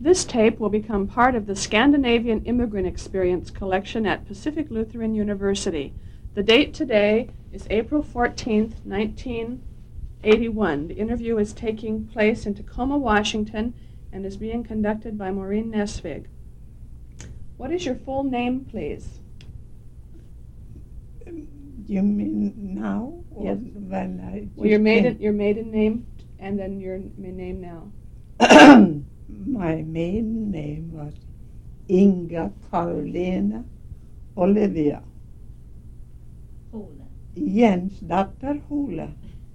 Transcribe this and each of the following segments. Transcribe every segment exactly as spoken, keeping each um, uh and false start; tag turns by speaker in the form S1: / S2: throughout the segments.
S1: This tape will become part of the Scandinavian Immigrant Experience collection at Pacific Lutheran University. The date today is April fourteenth, nineteen eighty-one. The interview is taking place in Tacoma, Washington, and is being conducted by Maureen Nesvig. What is your full name, please?
S2: You mean now? Or
S1: Yes.
S2: When I
S1: Well, your
S2: just
S1: maiden, your maiden name, and then your m- name now.
S2: came? My maiden name was Inga Karolina Olivia
S3: Hole.
S2: Jens Datter Hole.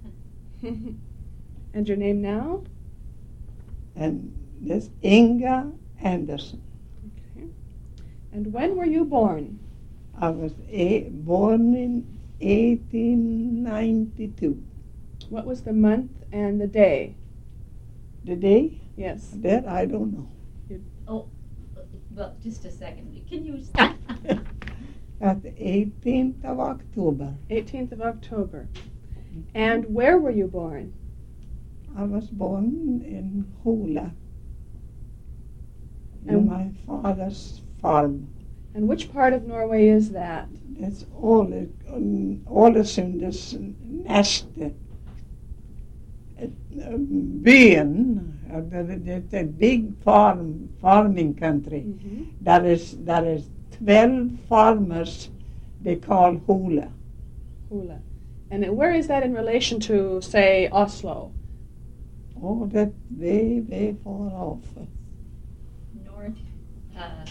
S1: And your name now?
S2: And this Inga Anderson.
S1: Okay. And when were you born?
S2: I was a- born in eighteen ninety-two.
S1: What was the month and the day?
S2: The day?
S1: Yes.
S2: That I don't know.
S3: Oh, well, just a second. Can you stop?
S2: At the eighteenth of October.
S1: eighteenth of October. And where were you born?
S2: I was born in Hole, in
S1: And-
S2: my father's farm.
S1: And which part of Norway is that?
S2: It's all Ålesund's neste byen. Uh, det- It's a big farm, farming country.
S1: Mm-hmm.
S2: There is, there is twelve farmers they call Hole.
S1: Hula. And where is that in relation to, say, Oslo?
S2: Oh, that way, way far off.
S3: North, uh,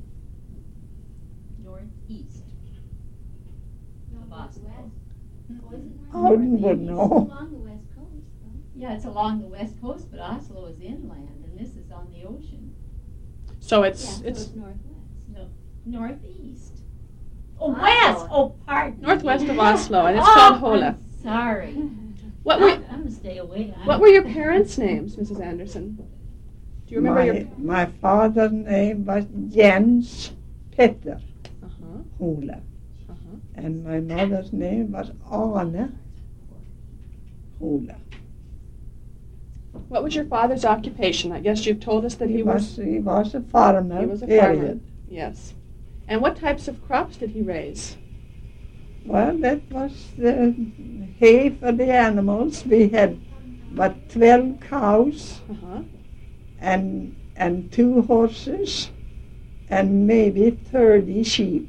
S3: northeast of Oslo.
S2: I wouldn't know.
S4: Along the west coast, though.
S3: Yeah, it's along the west coast, but Oslo is inland, and this is on the ocean.
S1: So
S4: Yeah,
S1: it's
S4: so
S1: it's
S4: it's northwest.
S3: No, northeast. Oh,
S4: Oslo.
S3: west! Oh, pardon.
S1: northwest of Oslo, and it's
S3: oh,
S1: called Hola.
S3: I'm sorry.
S1: What were
S3: I'm, I'm gonna stay away. I'm-
S1: what were your parents' names, Missus Anderson? Do you remember
S2: my,
S1: your?
S2: my father's name was Jens Petter
S1: Uh-huh.
S2: Hole.
S1: Uh-huh.
S2: And my mother's name was Arne Hole.
S1: What was your father's occupation? I guess you've told us that he,
S2: He
S1: was,
S2: was, he was a farmer,
S1: he was a
S2: period.
S1: farmer. Yes. And what types of crops did he raise?
S2: Well, that was the hay for the animals. We had but twelve cows
S1: Uh-huh.
S2: and and two horses and maybe thirty sheep.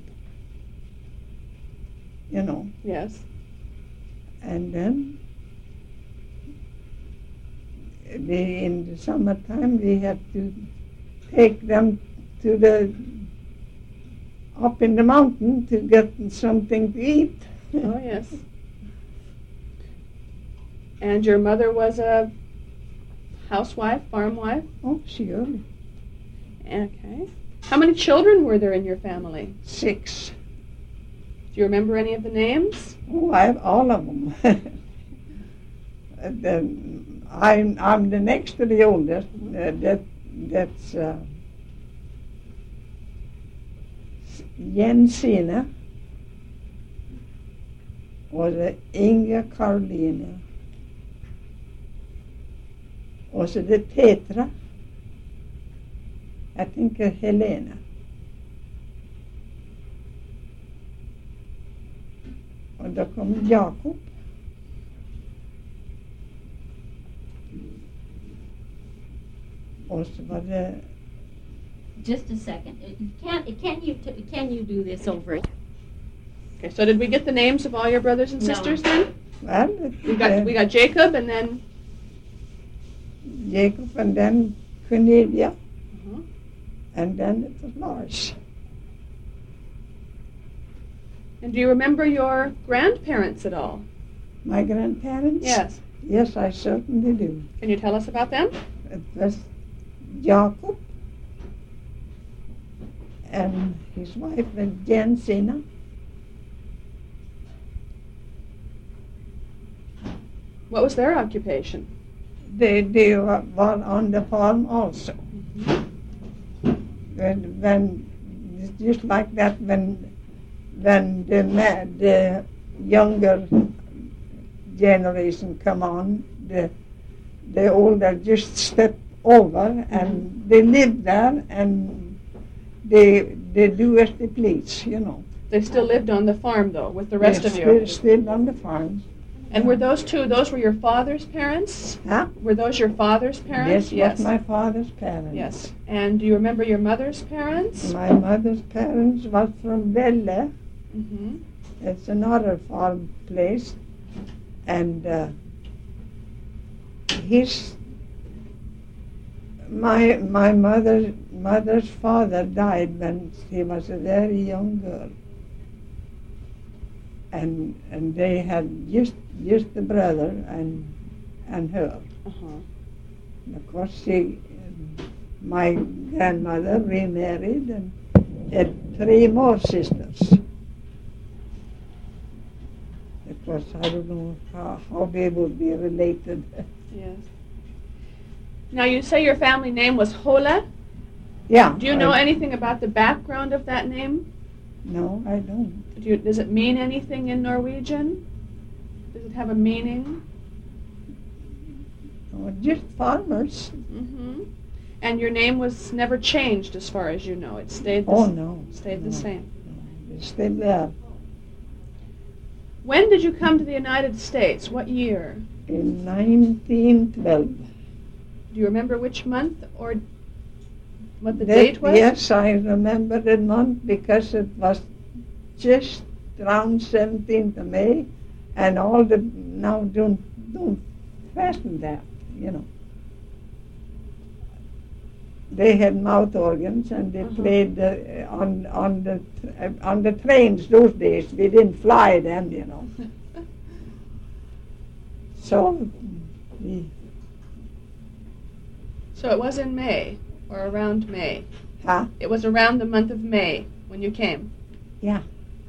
S2: You know,
S1: Yes.
S2: and then we, in the summertime we had to take them to the up in the mountain to get something to eat.
S1: Oh, yes. And your mother was a housewife, farm wife?
S2: Oh, sure.
S1: Okay. How many children were there in your family?
S2: Six.
S1: Do you remember any of the names?
S2: Oh, I have all of them. And then I'm I'm the next to the oldest. Uh, that that's uh, Jensine och det Inga Karolina och så det Petra. Jag tänker Helena. Och då kommer Jakob. Och så var det
S3: Just a second. Uh, Can can you t- can you do this over?
S1: Okay, so did we get the names of all your brothers and
S3: No.
S1: sisters then?
S2: well, it,
S1: We got we got Jacob and then
S2: Jacob and then Cornelia
S1: uh-huh.
S2: and then it was Lars.
S1: And do you remember your grandparents at all?
S2: My grandparents?
S1: Yes.
S2: Yes, I certainly do.
S1: Can you tell us about them?
S2: It was Jacob and his wife was Jensina.
S1: What was their occupation?
S2: They, they were were on the farm also. When, when it's just like that when when the ma- the younger generation come on, the the older just step over, and they live there, and they they do as they please, you know.
S1: They still lived on the farm, though, with the rest
S2: They
S1: of
S2: still,
S1: you.
S2: still on the farm.
S1: And were those two, those were your father's parents?
S2: Huh?
S1: Were those your father's parents?
S2: This was my father's parents.
S1: Yes. And do you remember your mother's parents?
S2: My mother's parents was from Velle.
S1: Mm-hmm.
S2: It's another farm place. And uh, his, my my mother mother's father died when she was a very young girl. And and they had just just the brother and and her.
S1: Uh-huh.
S2: And of course, she, my grandmother remarried and had three more sisters. Of course, I don't know how, how they would be related.
S1: Yes. Now, you say your family name was Hola.
S2: Yeah.
S1: Do you know
S2: I,
S1: anything about the background of that name?
S2: No, I don't.
S1: Do you, does it mean anything in Norwegian? Does it have a meaning?
S2: No, just farmers.
S1: Mm-hmm. And your name was never changed, as far as you know. It stayed the,
S2: Oh,
S1: s-
S2: no.
S1: stayed
S2: no,
S1: the same.
S2: No, it's still there.
S1: When did you come to the United States? What year?
S2: In nineteen twelve.
S1: Do you remember which month or what the
S2: That-
S1: date was?
S2: Yes, I remember the month because it was just around seventeenth of May, and all the, now don't, don't fasten that, you know. They had mouth organs, and they
S1: Uh-huh.
S2: played uh, on on the uh, on the trains those days. We didn't fly then, you know. So we,
S1: So it was in May, or around May.
S2: huh?
S1: It was around the month of May when you came.
S2: Yeah.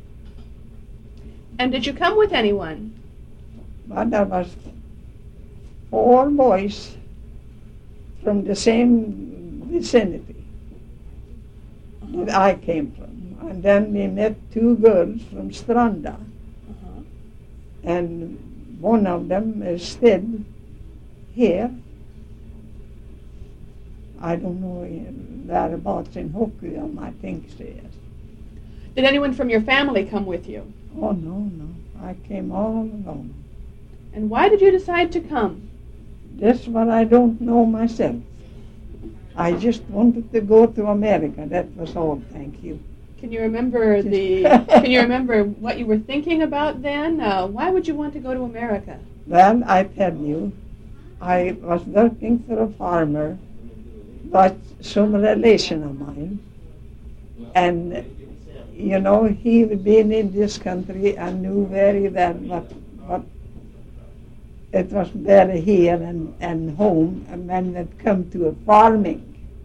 S1: And did you come with anyone?
S2: But there was four boys from the same vicinity that I came from. And then we met two girls from Stranda,
S1: Uh-huh.
S2: and one of them is still here. I don't know whereabouts in Hokkien, I think she is.
S1: Did anyone from your family come with you?
S2: Oh, no, no. I came all alone.
S1: And why did you decide to come?
S2: That's what I don't know myself. I just wanted to go to America. That was all, thank you.
S1: Can you remember the? Can you remember what you were thinking about then? Uh, why would you want to go to America?
S2: Well, I tell you, I was working for a farmer, but some relation of mine. And, you know, he had been in this country and knew very well what, what it was better here and, and home, and when it come to a farming.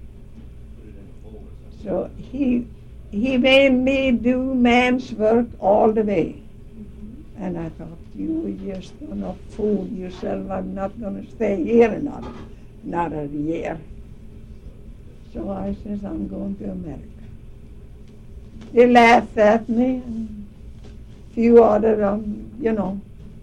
S2: So he he made me do man's work all the way. And I thought, you just gonna fool yourself. I'm not gonna stay here another another year. So I says, I'm going to America. They laughed at me, and a few other, um, you know.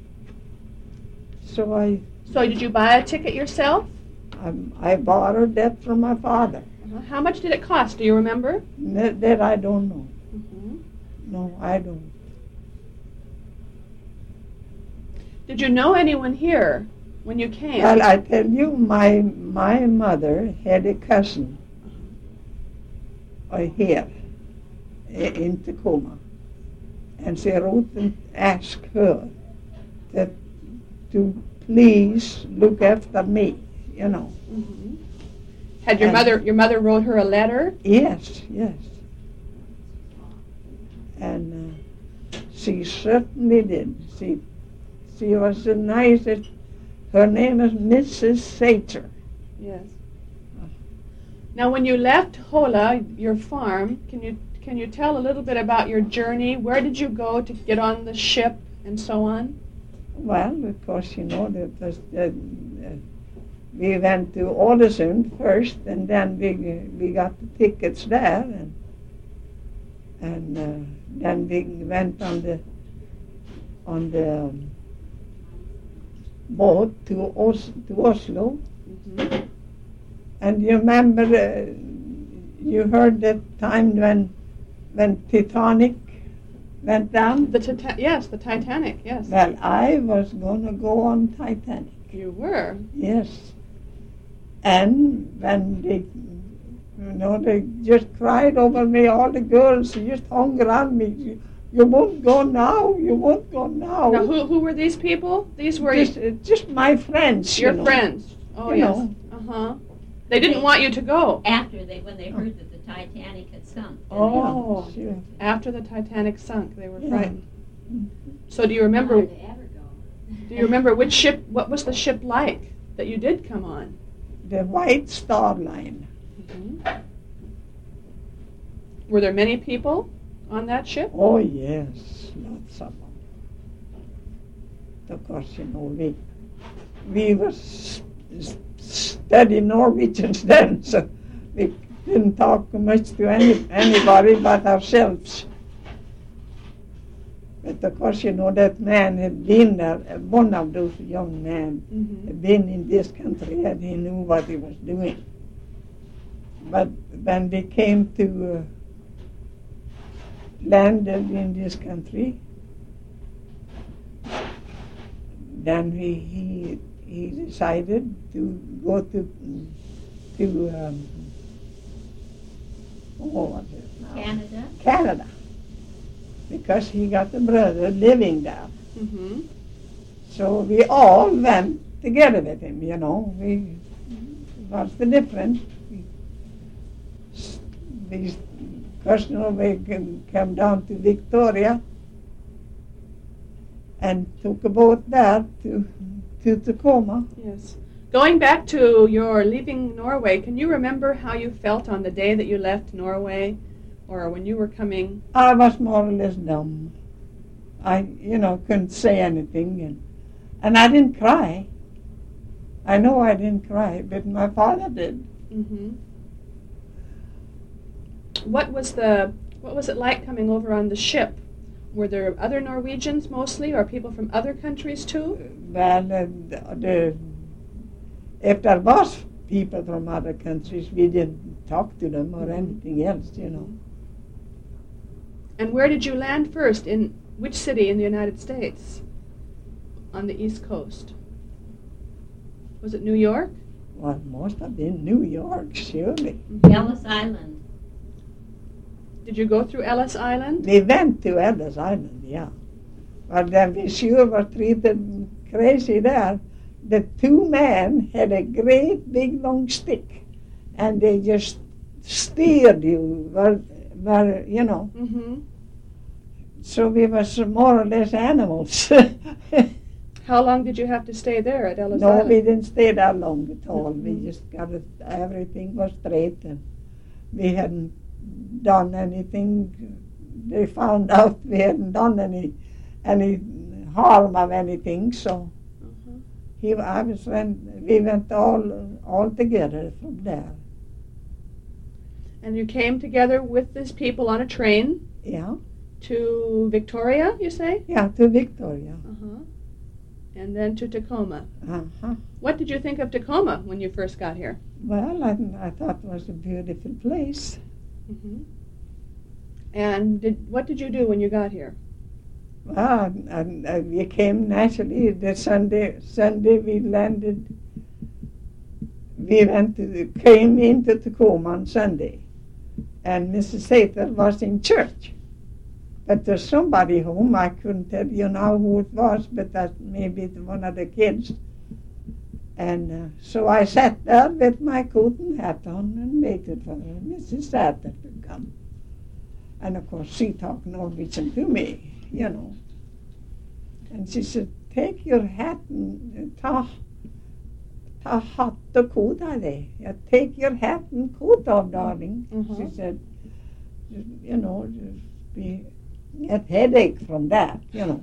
S2: So I,
S1: So did you buy a ticket yourself?
S2: I, I borrowed that from my father.
S1: Uh-huh. How much did it cost? Do you remember?
S2: That, that I don't know.
S1: Mm-hmm.
S2: No, I don't.
S1: Did you know anyone here when you came?
S2: Well, I tell you, my my mother had a cousin uh, here i- in Tacoma, and she wrote and asked her that to please look after me, you know.
S1: Mm-hmm. Had your
S2: And-
S1: mother? Your mother wrote her a letter.
S2: Yes, yes. And uh, she certainly did. She she was the nicest. Her name is Missus Sater.
S1: Yes. Now, when you left Hola, your farm, can you can you tell a little bit about your journey? Where did you go to get on the ship and so on?
S2: Well, of course, you know, that was, uh, uh, we went to Ålesund first, and then we we got the tickets there, and and uh, then we went on the on the um, boat to Os- to Oslo,
S1: Mm-hmm.
S2: And you remember, uh, you heard that time when, when Titanic went down?
S1: The Tita- yes, the Titanic, yes.
S2: Well, I was going to go on Titanic.
S1: You were.
S2: Yes. And when they, you know, they just cried over me, all the girls just hung around me. You, you won't go now, you won't go now.
S1: Now, who, who were these people? These were
S2: just, uh, just my friends,
S1: your
S2: you know.
S1: friends. Oh,
S2: You
S1: yes.
S2: know.
S1: Uh-huh. They didn't want you to go
S3: After they, when they heard that the Titanic had sunk. then they-
S1: Oh.
S2: Sure.
S1: after the Titanic sunk. They were
S2: Yeah.
S1: frightened. So do you remember,
S4: Why would they ever go?
S1: do you remember which ship, what was the ship like that you did come on?
S2: The White Star Line.
S1: Mhm. Were there many people on that ship?
S2: Oh, yes, lots of them. Of course, you know, we, we were s- s- studying Norwegians then, so we didn't talk much to any, anybody but ourselves. But of course, you know, that man had been there, uh, one of those young men
S1: Mm-hmm.
S2: had been in this country and he knew what he was doing. But when we came to uh, landed in this country, then we, he he decided to go to to um, oh, what is it now?
S3: Canada.
S2: Canada, because he got a brother living there.
S1: Mm-hmm.
S2: So we all went together with him. You know, we what's the difference? We, we First, you know, we came, came down to Victoria and took a boat there to to Tacoma.
S1: Yes. Going back to your leaving Norway, can you remember how you felt on the day that you left Norway, or when you were coming?
S2: I was more or less dumb. I, you know, couldn't say anything, and and I didn't cry. I know I didn't cry, but my father did.
S1: Mm-hmm. What was the what was it like coming over on the ship? Were there other Norwegians mostly, or people from other countries too?
S2: Well, uh, the, the, if there was people from other countries, we didn't talk to them or anything else, you know.
S1: And where did you land first? In which city in the United States? On the East Coast. Was it New York?
S2: Well, it must have been New York, surely.
S3: Ellis Island.
S1: Did you go through Ellis Island?
S2: We went to Ellis Island, yeah. But then we sure were treated crazy there. The two men had a great big long stick, and they just steered you, where, where, you know.
S1: Mm-hmm.
S2: So we were some more or less animals.
S1: How long did you have to stay there at Ellis
S2: No,
S1: Island?
S2: we didn't stay that long at all.
S1: Mhm.
S2: We just got it, everything was straight, and we hadn't done anything. They found out we hadn't done any any harm of anything, so
S1: Uh-huh.
S2: he, I was went, we went all all together from there.
S1: And you came together with these people on a train
S2: Yeah,
S1: to Victoria, you say?
S2: yeah, to Victoria.
S1: Uh-huh. And then to Tacoma.
S2: Uh-huh.
S1: What did you think of Tacoma when you first got here?
S2: Well, I, I thought it was a beautiful place.
S1: Mm-hmm. And did what did you do when you got here?
S2: Well, and, and we came naturally the Sunday. Sunday we landed. We went to the, came into Tacoma on Sunday, and Missus Sather was in church. But there's somebody home. I couldn't tell you now who it was, but that maybe one of the kids. And uh, so I sat there with my coat and hat on and waited for her, Missus Sather to come. And of course she talked Norwegian to me, you know. And she said, take your hat and ta, ta hatt och coat av dig. Yeah, take your hat and coat off, darling.
S1: Mhm.
S2: She said, you know, just be, get headache from that, you know.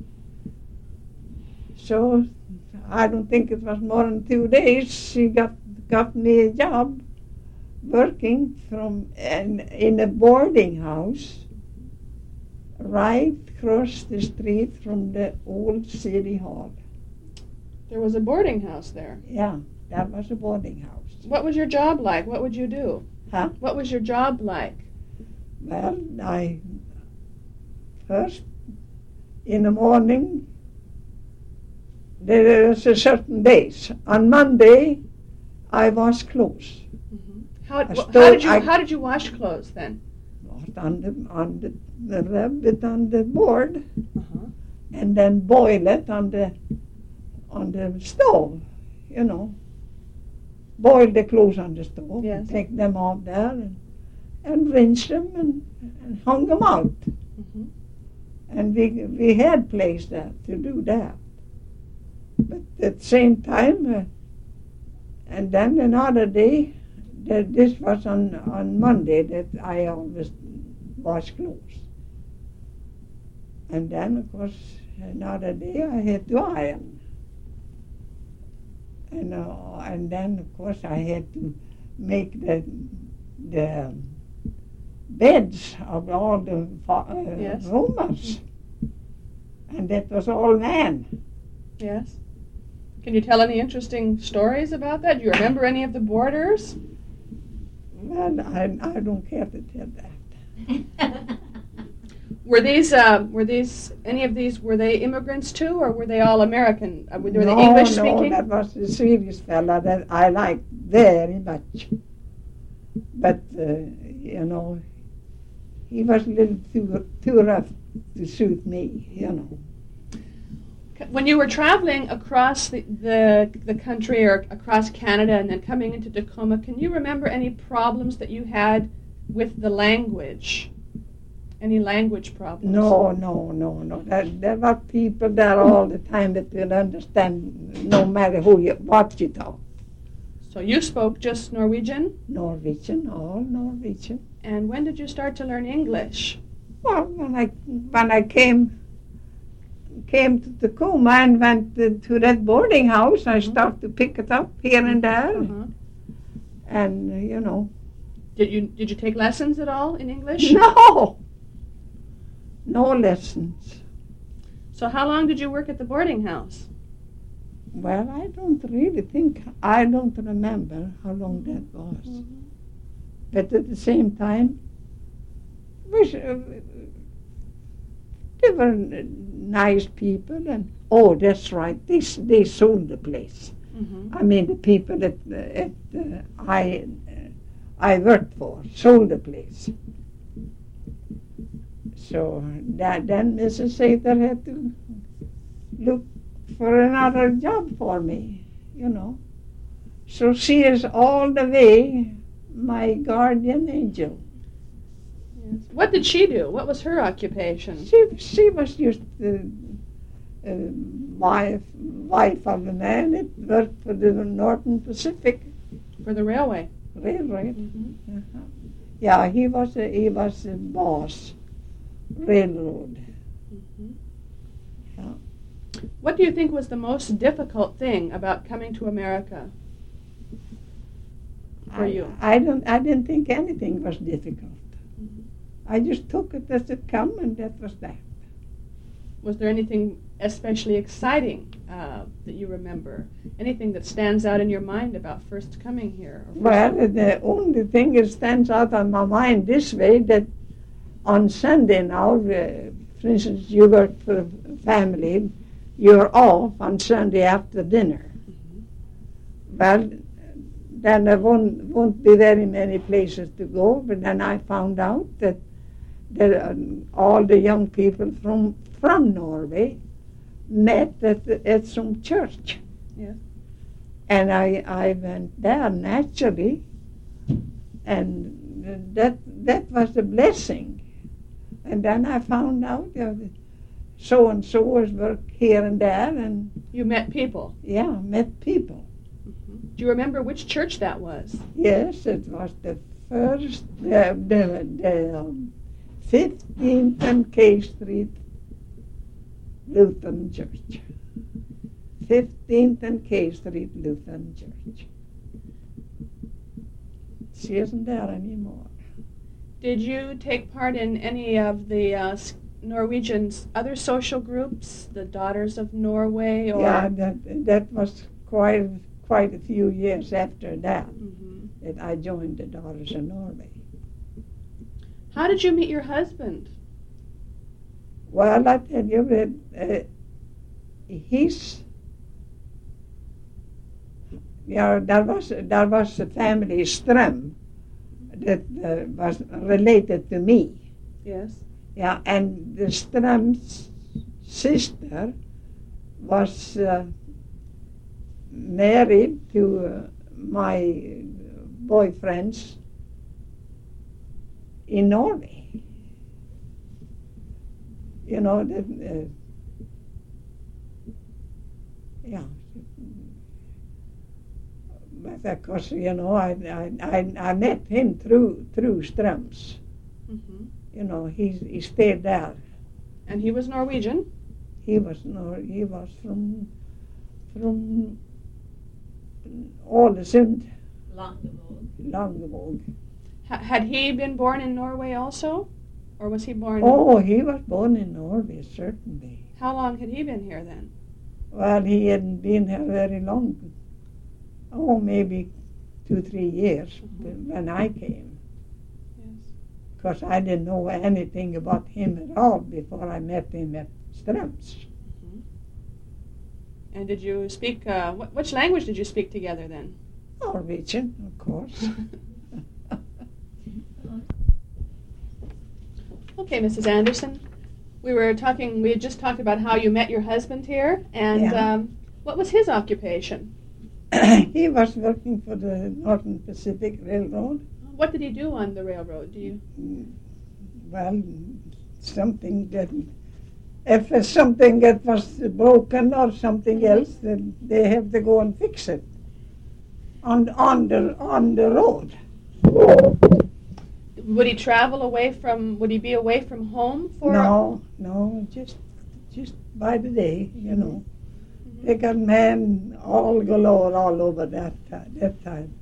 S2: So I don't think it was more than two days she got got me a job working from in, in a boarding house right across the street from the old city hall.
S1: There was a boarding house there.
S2: Yeah, That was a boarding house.
S1: What was your job like? What would you do?
S2: Huh?
S1: What was your job like?
S2: Well, I first in the morning there was a certain days. On Monday I wash clothes.
S1: Mm-hmm. How,
S2: I
S1: wh-
S2: stole-
S1: how did you
S2: I-
S1: how did you wash clothes then?
S2: Not on the on the, the rub it on the board
S1: Uh-huh.
S2: and then boil it on the on the stove, you know. Boil the clothes on the stove,
S1: Yes.
S2: take them off there and, and rinse them and, and hung them out.
S1: Mm-hmm.
S2: And we we had place there to do that. But at the same time, uh, and then another day, that this was on, on Monday that I always wash clothes. And then, of course, another day I had to iron. And, uh, and then, of course, I had to make the, the beds of all the fa- uh,
S1: Yes.
S2: roomers. And that was all men.
S1: Yes. Can you tell any interesting stories about that? Do you remember any of the boarders?
S2: Well, I, I don't care to tell that.
S1: Were these uh, were these any of these were they immigrants too, or were they all American? Uh, were they
S2: no,
S1: English
S2: no,
S1: speaking?
S2: that was a Swedish fella that I liked very much. But, uh, you know, he was a little too, too rough to suit me, you know.
S1: When you were traveling across the, the the country or across Canada and then coming into Tacoma, can you remember any problems that you had with the language? Any language problems?
S2: No, no, no, no. There, there were people there all the time that didn't understand no matter who you, what you talk.
S1: So you spoke just Norwegian?
S2: Norwegian, all Norwegian.
S1: And when did you start to learn English?
S2: Well, when I when I came came to Tacoma and went to, to that boarding house, I started to pick it up here and there,
S1: Uh-huh.
S2: and uh, you know.
S1: Did you did you take lessons at all in English?
S2: No, no lessons.
S1: So how long did you work at the boarding house?
S2: Well, I don't really think, I don't remember how long that was.
S1: Mm-hmm.
S2: But at the same time, was, uh, they were nice people, and oh, that's right, they, they sold the place.
S1: Mm-hmm.
S2: I mean, the people that uh, at, uh, I uh, I worked for sold the place. So that, then Missus Sather had to look for another job for me, you know. So she is all the way my guardian angel.
S1: Yes. What did she do? What was her occupation?
S2: She she was just the uh, wife wife of a man that worked for the Northern Pacific
S1: For the railway.
S2: Railroad.
S1: Mm-hmm.
S2: Uh-huh. Yeah, he was a, he was a boss, railroad.
S1: Mm-hmm.
S2: Yeah.
S1: What do you think was the most difficult thing about coming to America for
S2: I,
S1: you?
S2: I don't. I didn't think anything was difficult.
S1: Mm-hmm.
S2: I just took it as it come, and that was that.
S1: Was there anything especially exciting uh, that you remember? Anything that stands out in your mind about first coming here? Or first
S2: Well, the only thing that stands out on my mind this way that on Sunday now, uh, for instance, you work for a family, you're off on Sunday after dinner.
S1: Mm-hmm.
S2: Well, then there won't, won't be very many places to go, but then I found out that, that um, all the young people from from Norway met at, at some church.
S1: Yes.
S2: And I, I went there naturally, and that that was a blessing. And then I found out that so and so was work here and there, and
S1: You met people.
S2: yeah, met people.
S1: Mm-hmm. Do you remember which church that was?
S2: Yes, it was the first, the, the, the um, fifteenth and K Street Lutheran Church. fifteenth and K Street Lutheran Church. She isn't there anymore.
S1: Did you take part in any of the uh, s- Norwegians' other social groups, the Daughters of Norway? Or
S2: Yeah, that that was quite quite a few years after that
S1: Hmm.
S2: that I joined the Daughters of Norway.
S1: How did you meet your husband?
S2: Well, I tell you that uh, he's, yeah, there was there was a family Ström that uh, was related to me.
S1: Yes.
S2: Yeah, and the Ström's sister was uh, married to uh, my boyfriend's in Norway. You know, that, uh, yeah. But of course, you know, I, I, I, I met him through through Ströms.
S1: Hmm.
S2: You know, he he stayed there.
S1: And he was Norwegian?
S2: He was no, he was from from Ålesund,
S3: Longevåg.
S2: Longevåg.
S1: Ha- had he been born in Norway also? Or was he born...
S2: Oh, he was born in Norway, certainly.
S1: How long had he been here then?
S2: Well, he hadn't been here very long. Oh, maybe two, three years
S1: Mhm.
S2: when I came.
S1: Yes.
S2: Because I didn't know anything about him at all before I met him at Ströms.
S1: Hmm. And did you speak... Uh, wh- which language did you speak together then?
S2: Norwegian, of course.
S1: Okay, Missus Anderson. We were talking, we had just talked about how you met your husband here, and
S2: Yeah.
S1: um, what was his occupation?
S2: He was working for the Northern Pacific Railroad.
S1: What did he do on the railroad? Do you...
S2: Well, something that, if it's something that was broken or something
S1: Mhm.
S2: else, then they have to go and fix it on on the on the road.
S1: Would he travel away from, would he be away from home for...
S2: No, no, just just by the day, you know.
S1: Mhm.
S2: They got men all galore all over that ti- that time.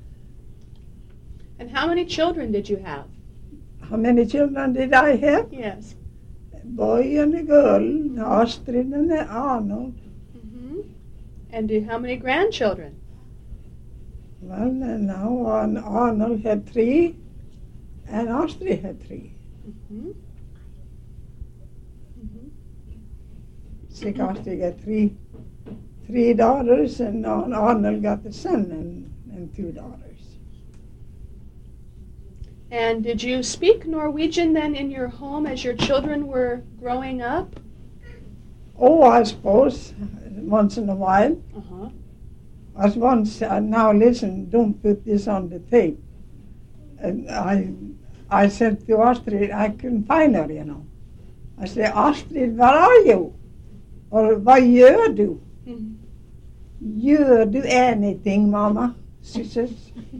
S1: And how many children did you have?
S2: How many children did I have?
S1: Yes.
S2: A boy and a girl, Astrid and Arnold.
S1: Hmm. And do, how many grandchildren?
S2: Well, and now Arn- Arnold had three, and Astrid had three.
S1: Hmm. Hmm.
S2: So Astrid got three, three daughters, and Ar- Arnold got a son and, and two daughters.
S1: And did you speak Norwegian then in your home as your children were growing up?
S2: Oh, I suppose once in a while.
S1: Uh-huh.
S2: As once, uh, now listen, don't put this on the tape. And I, I said to Astrid, I couldn't find her, you know. I said, Astrid, where are you? Or vad gör du?
S1: Mhm.
S2: Gör du anything, Mama? She says.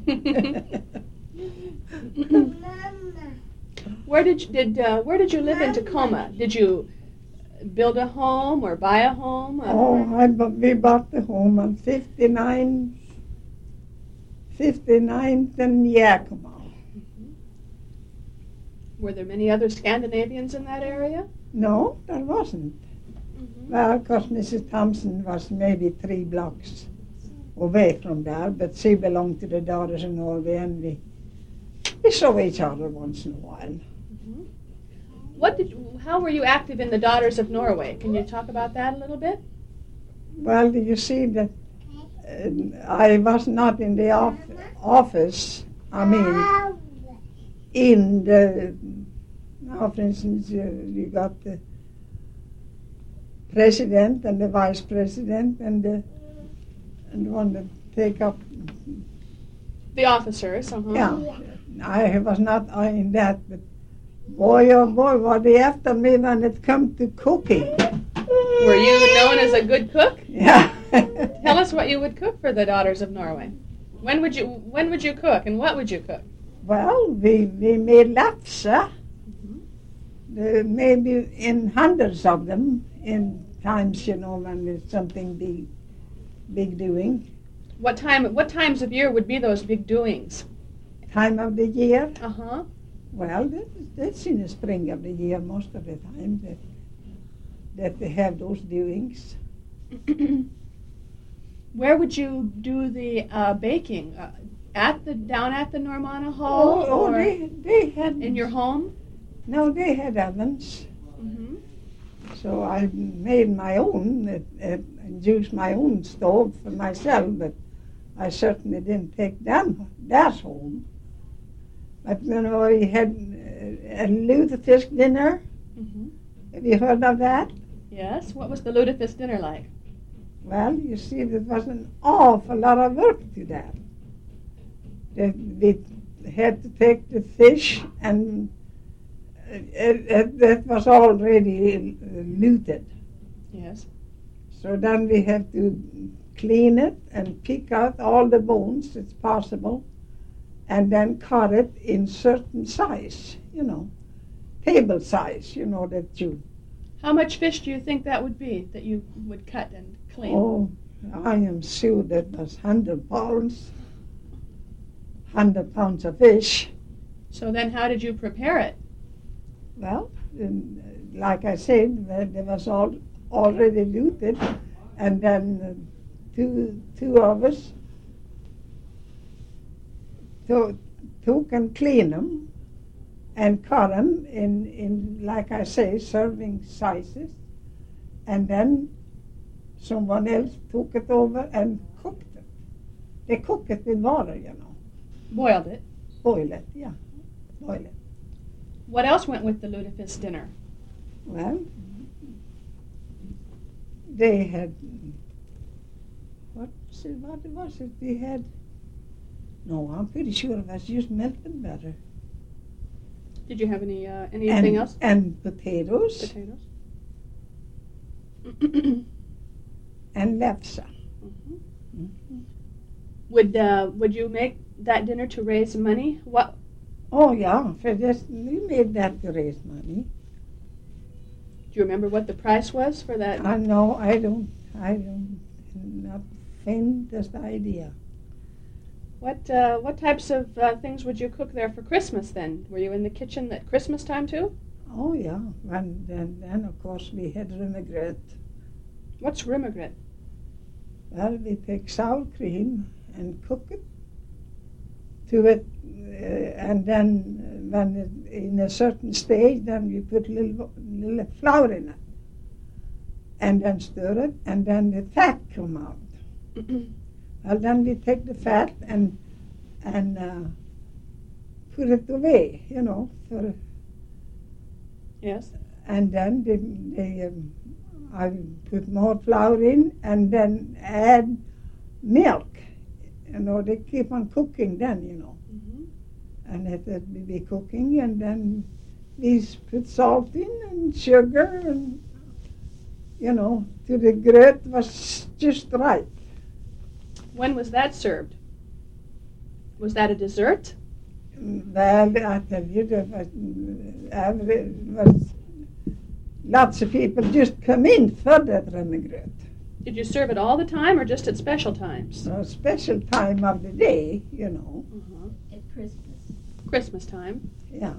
S1: Where did you, did uh, where did you live in Tacoma? Did you build a home or buy a home? Uh,
S2: Oh, I, bu- we bought the home on fifty-nine, fifty-ninth and Yakima.
S1: Were there many other Scandinavians in that area?
S2: No, there wasn't.
S1: Mm-hmm.
S2: Well, because Missus Thompson was maybe three blocks away from there, but she belonged to the Daughters of Norway, and we, we saw each other once in a while.
S1: What did you, how were you active in the Daughters of Norway? Can you talk about that a little bit?
S2: Well, you see that uh, I was not in the off- office, I mean, in the, now for instance, you, you got the president and the vice president and the, and the one that take up,
S1: The officers, uh-huh.
S2: yeah, I was not uh, in that, but boy, oh boy, were they after me when it come to cooking.
S1: Were you known as a good cook?
S2: Yeah.
S1: Tell us what you would cook for the Daughters of Norway. When would you when would you cook and what would you cook?
S2: Well, we, we made lapsa, uh, maybe in hundreds of them, in times, you know, when there's something big, big doing.
S1: What time what times of year would be those big doings?
S2: Time of the year,
S1: Uh-huh.
S2: well, that, that's in the spring of the year most of the time that, that they have those doings.
S1: Where would you do the uh, baking? Uh, at the down at the Normanna Hall,
S2: Oh, oh
S1: or
S2: they, they had...
S1: in your home?
S2: No, they had ovens.
S1: Mm-hmm.
S2: So I made my own it, it, and used my own stove for myself, but I certainly didn't take them that home. But you know, we had uh, a lutefisk dinner.
S1: Mm-hmm.
S2: Have you heard of that?
S1: Yes. What was the lutefisk dinner like?
S2: Well, you see, there was an awful lot of work to that. That we had to take the fish, and it, it, it was already luted.
S1: Yes.
S2: So then we have to clean it and pick out all the bones, it's possible, and then cut it in certain size, you know, table size, you know, that you...
S1: How much fish do you think that would be that you would cut and clean?
S2: Oh, I am sure that was one hundred pounds, one hundred pounds of fish.
S1: So then how did you prepare it?
S2: Well, um, like I said, well, there was all already looted, and then uh, two two of us to, took and cleaned them and cut them in, in, like I say, serving sizes, and then someone else took it over and cooked it. They cook it with water, you know.
S1: Boiled it.
S2: Boil it, yeah, boil it.
S1: What else went with the lutefisk dinner?
S2: Well, they had, what was it, what was it they had? No, I'm pretty sure it was just melted butter.
S1: Did you have any uh, anything
S2: and,
S1: else?
S2: And potatoes.
S1: Potatoes.
S2: And lefse.
S1: Mm-hmm.
S2: Mm-hmm.
S1: Would uh, would you make that dinner to raise money? What?
S2: Oh yeah, for this, we made that to raise money.
S1: Do you remember what the price was for that?
S2: I know, I don't, I don't, not faintest idea.
S1: What uh, what types of uh, things would you cook there for Christmas then? Were you in the kitchen at Christmas time too?
S2: Oh yeah, and then, then of course we had vinaigrette.
S1: What's vinaigrette?
S2: Well, we take sour cream and cook it to it, uh, and then uh, when it, in a certain stage, then we put a little, little flour in it, and then stir it, and then the fat come out. Well, then we take the fat and and uh, put it away, you know, for,
S1: Yes.
S2: and then they, they um, I put more flour in, and then add milk. You know, they keep on cooking then, you know.
S1: Mm-hmm.
S2: And it would be cooking, and then we put salt in and sugar, and, you know, till the gröt was just right.
S1: When was that served? Was that a dessert?
S2: Well, I tell you, there was, every, was lots of people just come in for that rennegröt.
S1: Did you serve it all the time or just at special times?
S2: So special time of the day, you know.
S1: Uh-huh.
S3: At Christmas.
S1: Christmas time.
S2: Yeah.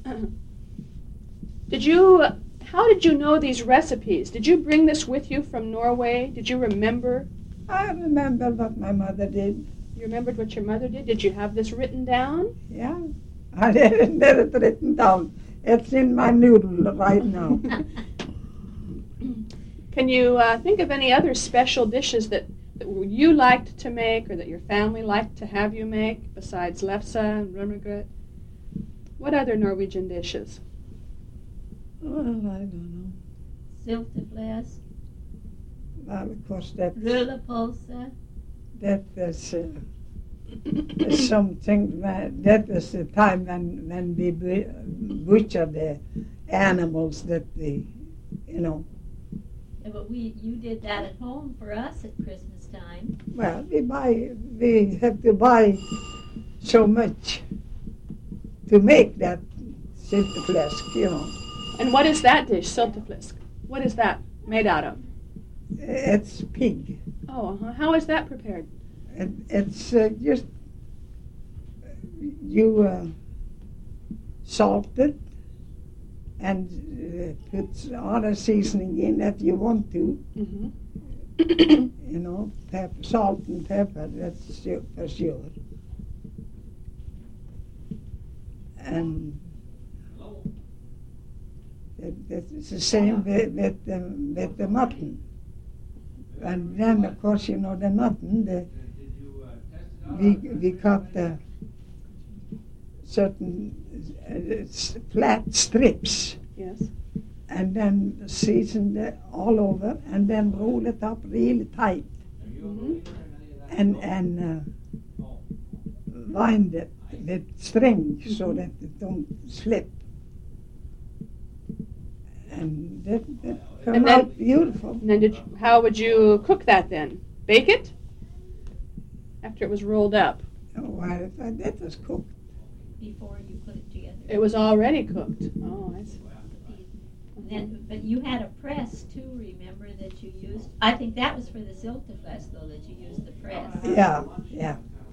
S1: Did you, how did you know these recipes? Did you bring this with you from Norway? Did you remember?
S2: I remember what my mother did.
S1: You remembered what your mother did? Did you have this written down?
S2: Yeah. I didn't have it written down. It's in my noodle right now.
S1: Can you uh, think of any other special dishes that, that you liked to make or that your family liked to have you make besides lefse and runregret? What other Norwegian dishes?
S2: Well, I don't know.
S3: Sylteflesk,
S2: Well, of course, that
S3: rullepølse.
S2: that was uh, something. That, that was the time when when we bu- butcher the animals that we, you know.
S3: Yeah, but we, you did that at home for us at Christmas time.
S2: Well, we buy. We have to buy so much to make that sylteflesk, you know.
S1: And what is that dish, sylteflesk? What is that made out of?
S2: It's pig.
S1: Oh, uh-huh. How is that prepared?
S2: It, it's uh, just you uh, salt it and uh, put other seasoning in if you want to.
S1: Mm-hmm.
S2: You know, pepper, salt and pepper, that's su- for sure. And it, it's the same with, with, the, with the mutton. And then, of course, you know, the mutton, the, we, we cut the certain uh, s- flat strips
S1: Yes.
S2: and then season it all over and then roll it up really tight
S1: Mhm.
S2: and, and uh, wind it with string so that it don't slip. And that, that come
S1: And then-
S2: out beautiful.
S1: And then did you, how would you cook that then? Bake it? After it was rolled up.
S2: Oh, I, I, that was cooked.
S3: Before you put it together.
S1: It was already cooked. Oh, I see.
S3: Then, but you had a press too, remember, that you used? I think that was for the Silterfest, though, that you used the press.
S2: Yeah, yeah.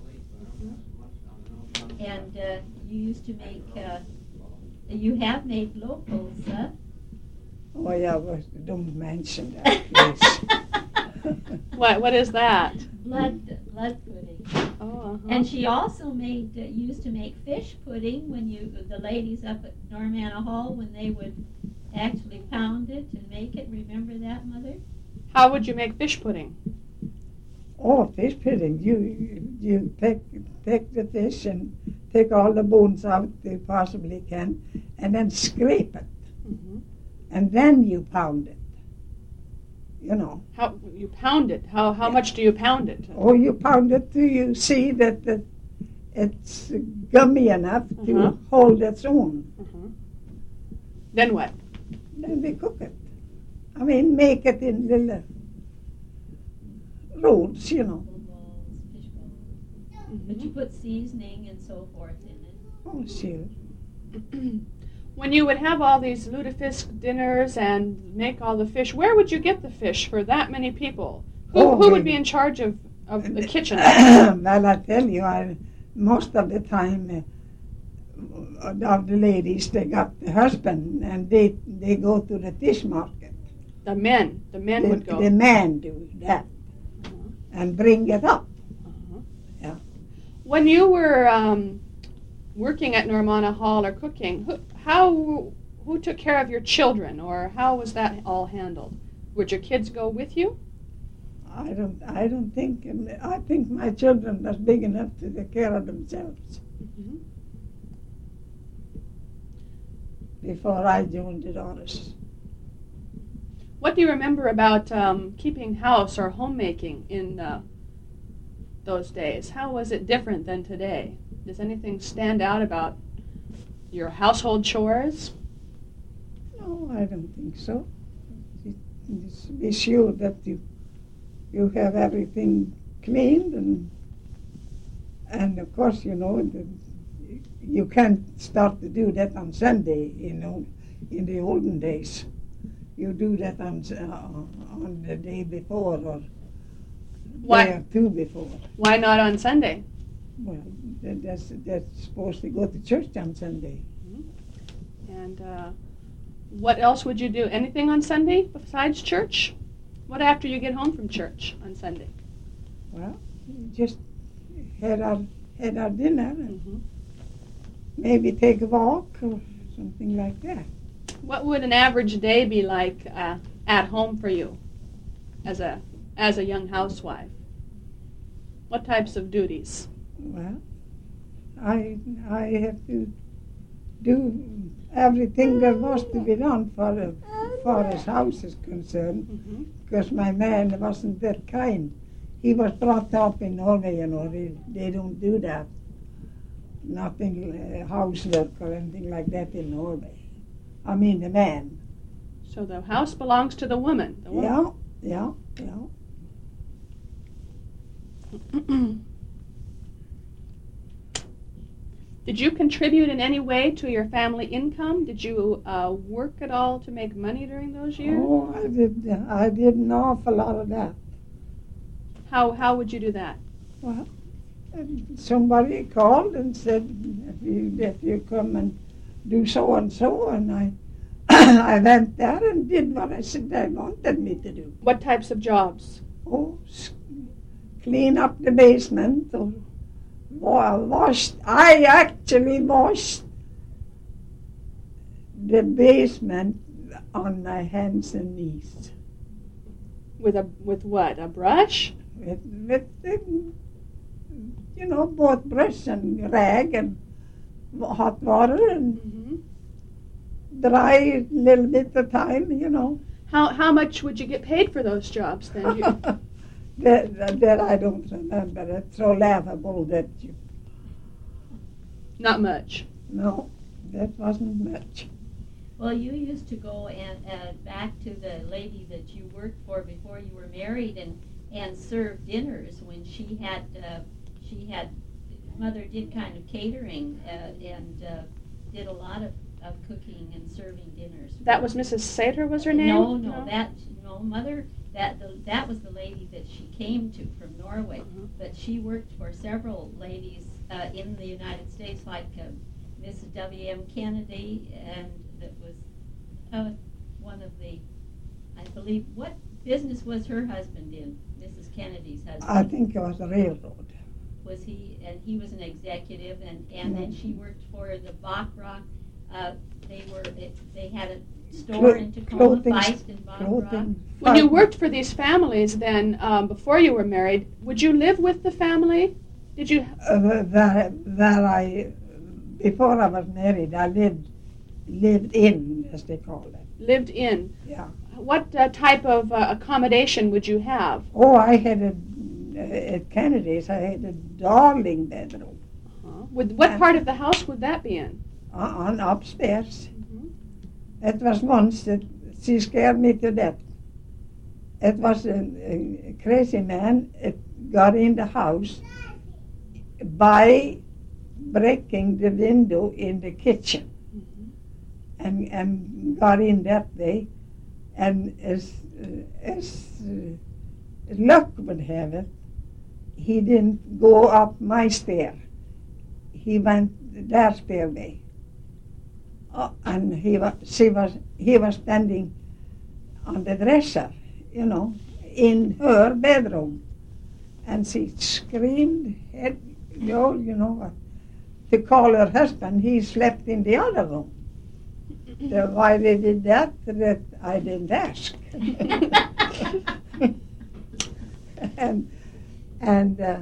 S3: And uh, you used to make, uh, you have made locals, huh?
S2: Oh, yeah, well, don't mention that, please.
S1: What, what is that?
S3: Blood, blood pudding.
S1: Oh, uh-huh.
S3: And she also made, uh, used to make fish pudding when you, the ladies up at Normanna Hall, when they would actually pound it and make it. Remember that, Mother?
S1: How would you make fish pudding?
S2: Oh, fish pudding. You you take take the fish and take all the bones out you possibly can, and then scrape it,
S1: Mm-hmm.
S2: and then you pound it. You know.
S1: How you pound it? How how
S2: Yeah.
S1: much do you pound it?
S2: Oh, you pound it till you see that the, it's gummy enough to
S1: Uh-huh.
S2: hold its own.
S1: Uh-huh. Then what?
S2: Then we cook it. I mean, make it in little rolls, you know.
S3: Little balls, fish balls. But you put seasoning and so forth in it.
S2: Oh, sure.
S1: When you would have all these lutefisk dinners and make all the fish, where would you get the fish for that many people? Who,
S2: Oh,
S1: who would
S2: we-
S1: be in charge of, of the kitchen?
S2: Well, I tell you, I, most of the time, uh, of the ladies, they got the husband, and they they go to the fish market.
S1: The men. The men
S2: the,
S1: would go.
S2: the man do that
S1: Uh-huh.
S2: and bring it up.
S1: Uh-huh.
S2: Yeah.
S1: When you were um, working at Normanna Hall or cooking, who, how who took care of your children, or how was that all handled? Would your kids go with you?
S2: I don't I don't think I think my children was big enough to take care of themselves
S1: Mhm.
S2: before I joined the daughters.
S1: What do you remember about um, keeping house or homemaking in uh, those days? How was it different than today? Does anything stand out about your household chores?
S2: No, I don't think so. Just be sure that you you have everything cleaned, and and of course, you know, the, you can't start to do that on Sunday, you know, in the olden days. You do that on uh, on the day before or
S1: Why?
S2: day or two before.
S1: Why not on Sunday?
S2: Well, that, that's that's supposed to go to church on Sunday.
S1: And uh, what else would you do? Anything on Sunday besides church? What after you get home from church on Sunday?
S2: Well, just had our had our dinner and
S1: Mm-hmm.
S2: maybe take a walk or something like that.
S1: What would an average day be like uh, at home for you as a as a young housewife? What types of duties?
S2: Well, I I have to do everything there was to be done for as far as house is concerned,
S1: Mm-hmm.
S2: because my man wasn't that kind. He was brought up in Norway, you know. They they don't do that. Nothing uh, housework or anything like that in Norway. I mean the man.
S1: So the house belongs to the woman. The woman.
S2: Yeah, yeah, yeah.
S1: Did you contribute in any way to your family income? Did you uh, work at all to make money during those years?
S2: Oh, I did. I did an awful lot of that.
S1: How how would you do that?
S2: Well, and somebody called and said, if you, if you come and do so and so, and I I went there and did what I said they wanted me to do.
S1: What types of jobs?
S2: Oh, s- clean up the basement, or wa- washed. I actually washed the basement on my hands and knees.
S1: With a with what? A brush?
S2: With, with the, you know, both brush and rag and hot water and
S1: Mm-hmm.
S2: dry a little bit at a time, you know.
S1: How how much would you get paid for those jobs then? You,
S2: that, that, that I don't remember. It's so laughable that you,
S1: not much.
S2: no, that wasn't much.
S3: Well, you used to go and uh, back to the lady that you worked for before you were married, and and serve dinners when she had uh, she had mother did kind of catering uh, and uh, did a lot of, of cooking and serving dinners.
S1: That was Missus Sater, was her name?
S3: No, no, that no mother that the, that was the lady that she came to from Norway,
S1: Mhm.
S3: but she worked for several ladies uh, in the United States, like uh, Missus W M Kennedy, and that was uh, one of the, I believe, what business was her husband in? Missus Kennedy's husband.
S2: I think it was a railroad.
S3: Was he, and he was an executive, and, and then she worked for the Bach Rock. Uh, they were, it, they had a store
S2: Clo-
S3: in Tacoma,
S2: clothing-
S3: Feist and Bach Rock.
S2: Clothing.
S1: When you worked for these families, then um, before you were married, would you live with the family? Did you?
S2: Uh, that, that I, before I was married, I lived, lived in, as they call it.
S1: Lived in.
S2: Yeah.
S1: What uh, type of uh, accommodation would you have?
S2: Oh, I had a, uh, at Kennedy's, I had a darling bedroom
S1: Uh, with what
S2: Uh,
S1: part of the house would that be in?
S2: uh, on upstairs.
S1: Mhm.
S2: It was once that she scared me to death. It was a, a crazy man. It got in the house by breaking the window in the kitchen,
S1: Mhm.
S2: and and got in that way. And as uh, as uh, luck would have it, he didn't go up my stair. He went their stairway. Oh, and he was, she was, he was standing on the dresser, you know, in her bedroom, and she screamed, head, you know, you know, to call her husband. He slept in the other room. The, why they did that, that I didn't ask. and and uh,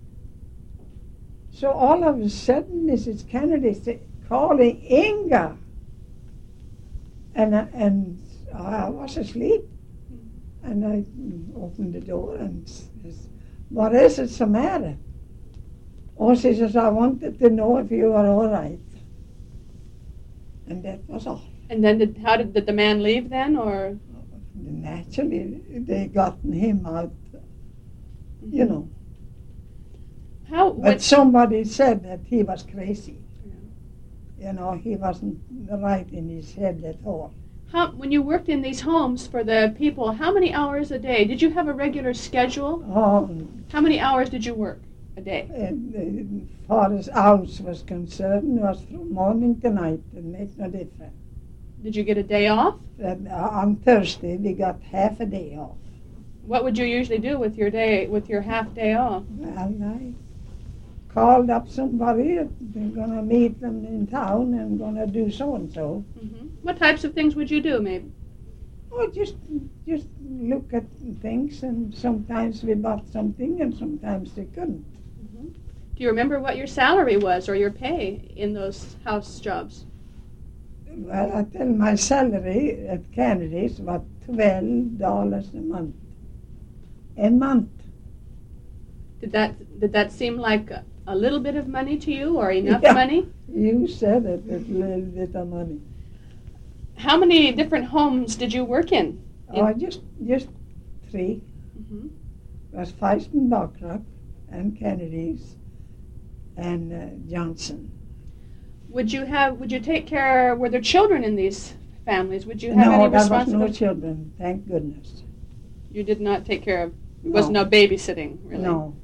S2: so all of a sudden, Missus Kennedy said, calling Inga, and I- and I was asleep, and I opened the door and says, "What is it the matter?" Oh, she says, "I wanted to know if you were all right." And that was all.
S1: And then, did, how did, did the man leave then, or?
S2: Naturally, they gotten him out, you know.
S1: How?
S2: But
S1: What,
S2: somebody said that he was crazy. You know, he wasn't right in his head at all.
S1: how? When you worked in these homes for the people, how many hours a day? Did you have a regular schedule?
S2: Oh,
S1: How many hours did you work a day?
S2: and, uh, as far as house was concerned, it was from morning to night. It made no difference.
S1: Did you get a day off?
S2: And uh, on Thursday, we got half a day off.
S1: What would you usually do with your day, with your half day off?
S2: Well, I called up somebody. They're going to meet them in town and going to do so-and-so.
S1: hmm What types of things would you do, maybe?
S2: Oh, just just look at things, and sometimes we bought something, and sometimes they couldn't.
S1: Do you remember what your salary was or your pay in those house jobs?
S2: Well, I tell my salary at Kennedy's was twelve dollars a month. A month.
S1: Did that did that seem like a, a little bit of money to you, or enough
S2: Yeah.
S1: money?
S2: You said it, a little bit of money.
S1: How many different homes did you work in?
S2: Oh, just just three.
S1: hmm
S2: It was Feist and Bachrock and Kennedy's and uh, Johnson.
S1: Would you have? Would you take care? Were there children in these families? Would you have
S2: No,
S1: any
S2: there was
S1: responsibility?
S2: no children, thank goodness.
S1: You did not take care of. There was
S2: No.
S1: no babysitting, really.
S2: No.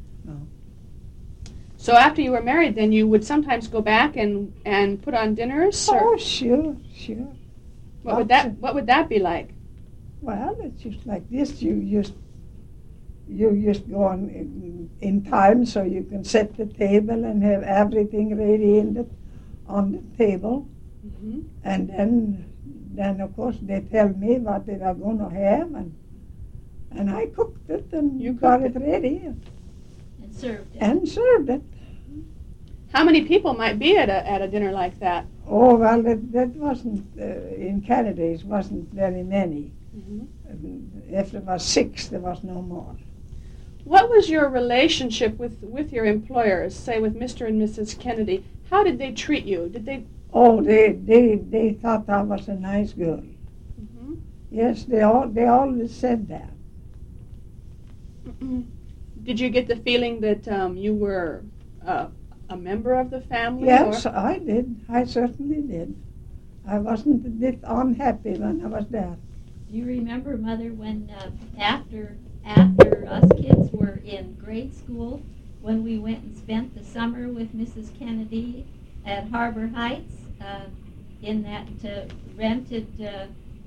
S1: So after you were married, then you would sometimes go back and and put on dinners. Or
S2: Oh, sure, sure.
S1: what would that What would that be like?
S2: Well, it's just like this. You just you just go on in, in time so you can set the table and have everything ready in the, on the table.
S1: Mm-hmm.
S2: And then, then of course they tell me what they are going to have, and and I cooked it and
S1: You
S2: got
S1: cooked
S2: it ready and,
S3: And served it.
S2: and served it.
S1: How many people might be at a at a dinner like that?
S2: Oh well, that, that wasn't uh, in Canada. It wasn't very many.
S1: Mm-hmm.
S2: If there was six, there was no more.
S1: What was your relationship with, with your employers, say with Mister and Missus Kennedy? How did they treat you? Did they?
S2: Oh, they they they thought I was a nice girl.
S1: Mm-hmm.
S2: Yes, they all they always said that.
S1: Did you get the feeling that um, you were uh, a member of the family?
S2: Yes,
S1: or?
S2: I did. I certainly did. I wasn't a bit unhappy when I was there.
S3: Do you remember, Mother, when uh, after after us kids were in grade school, when we went and spent the summer with Missus Kennedy at Harbor Heights uh, in that uh, rented uh,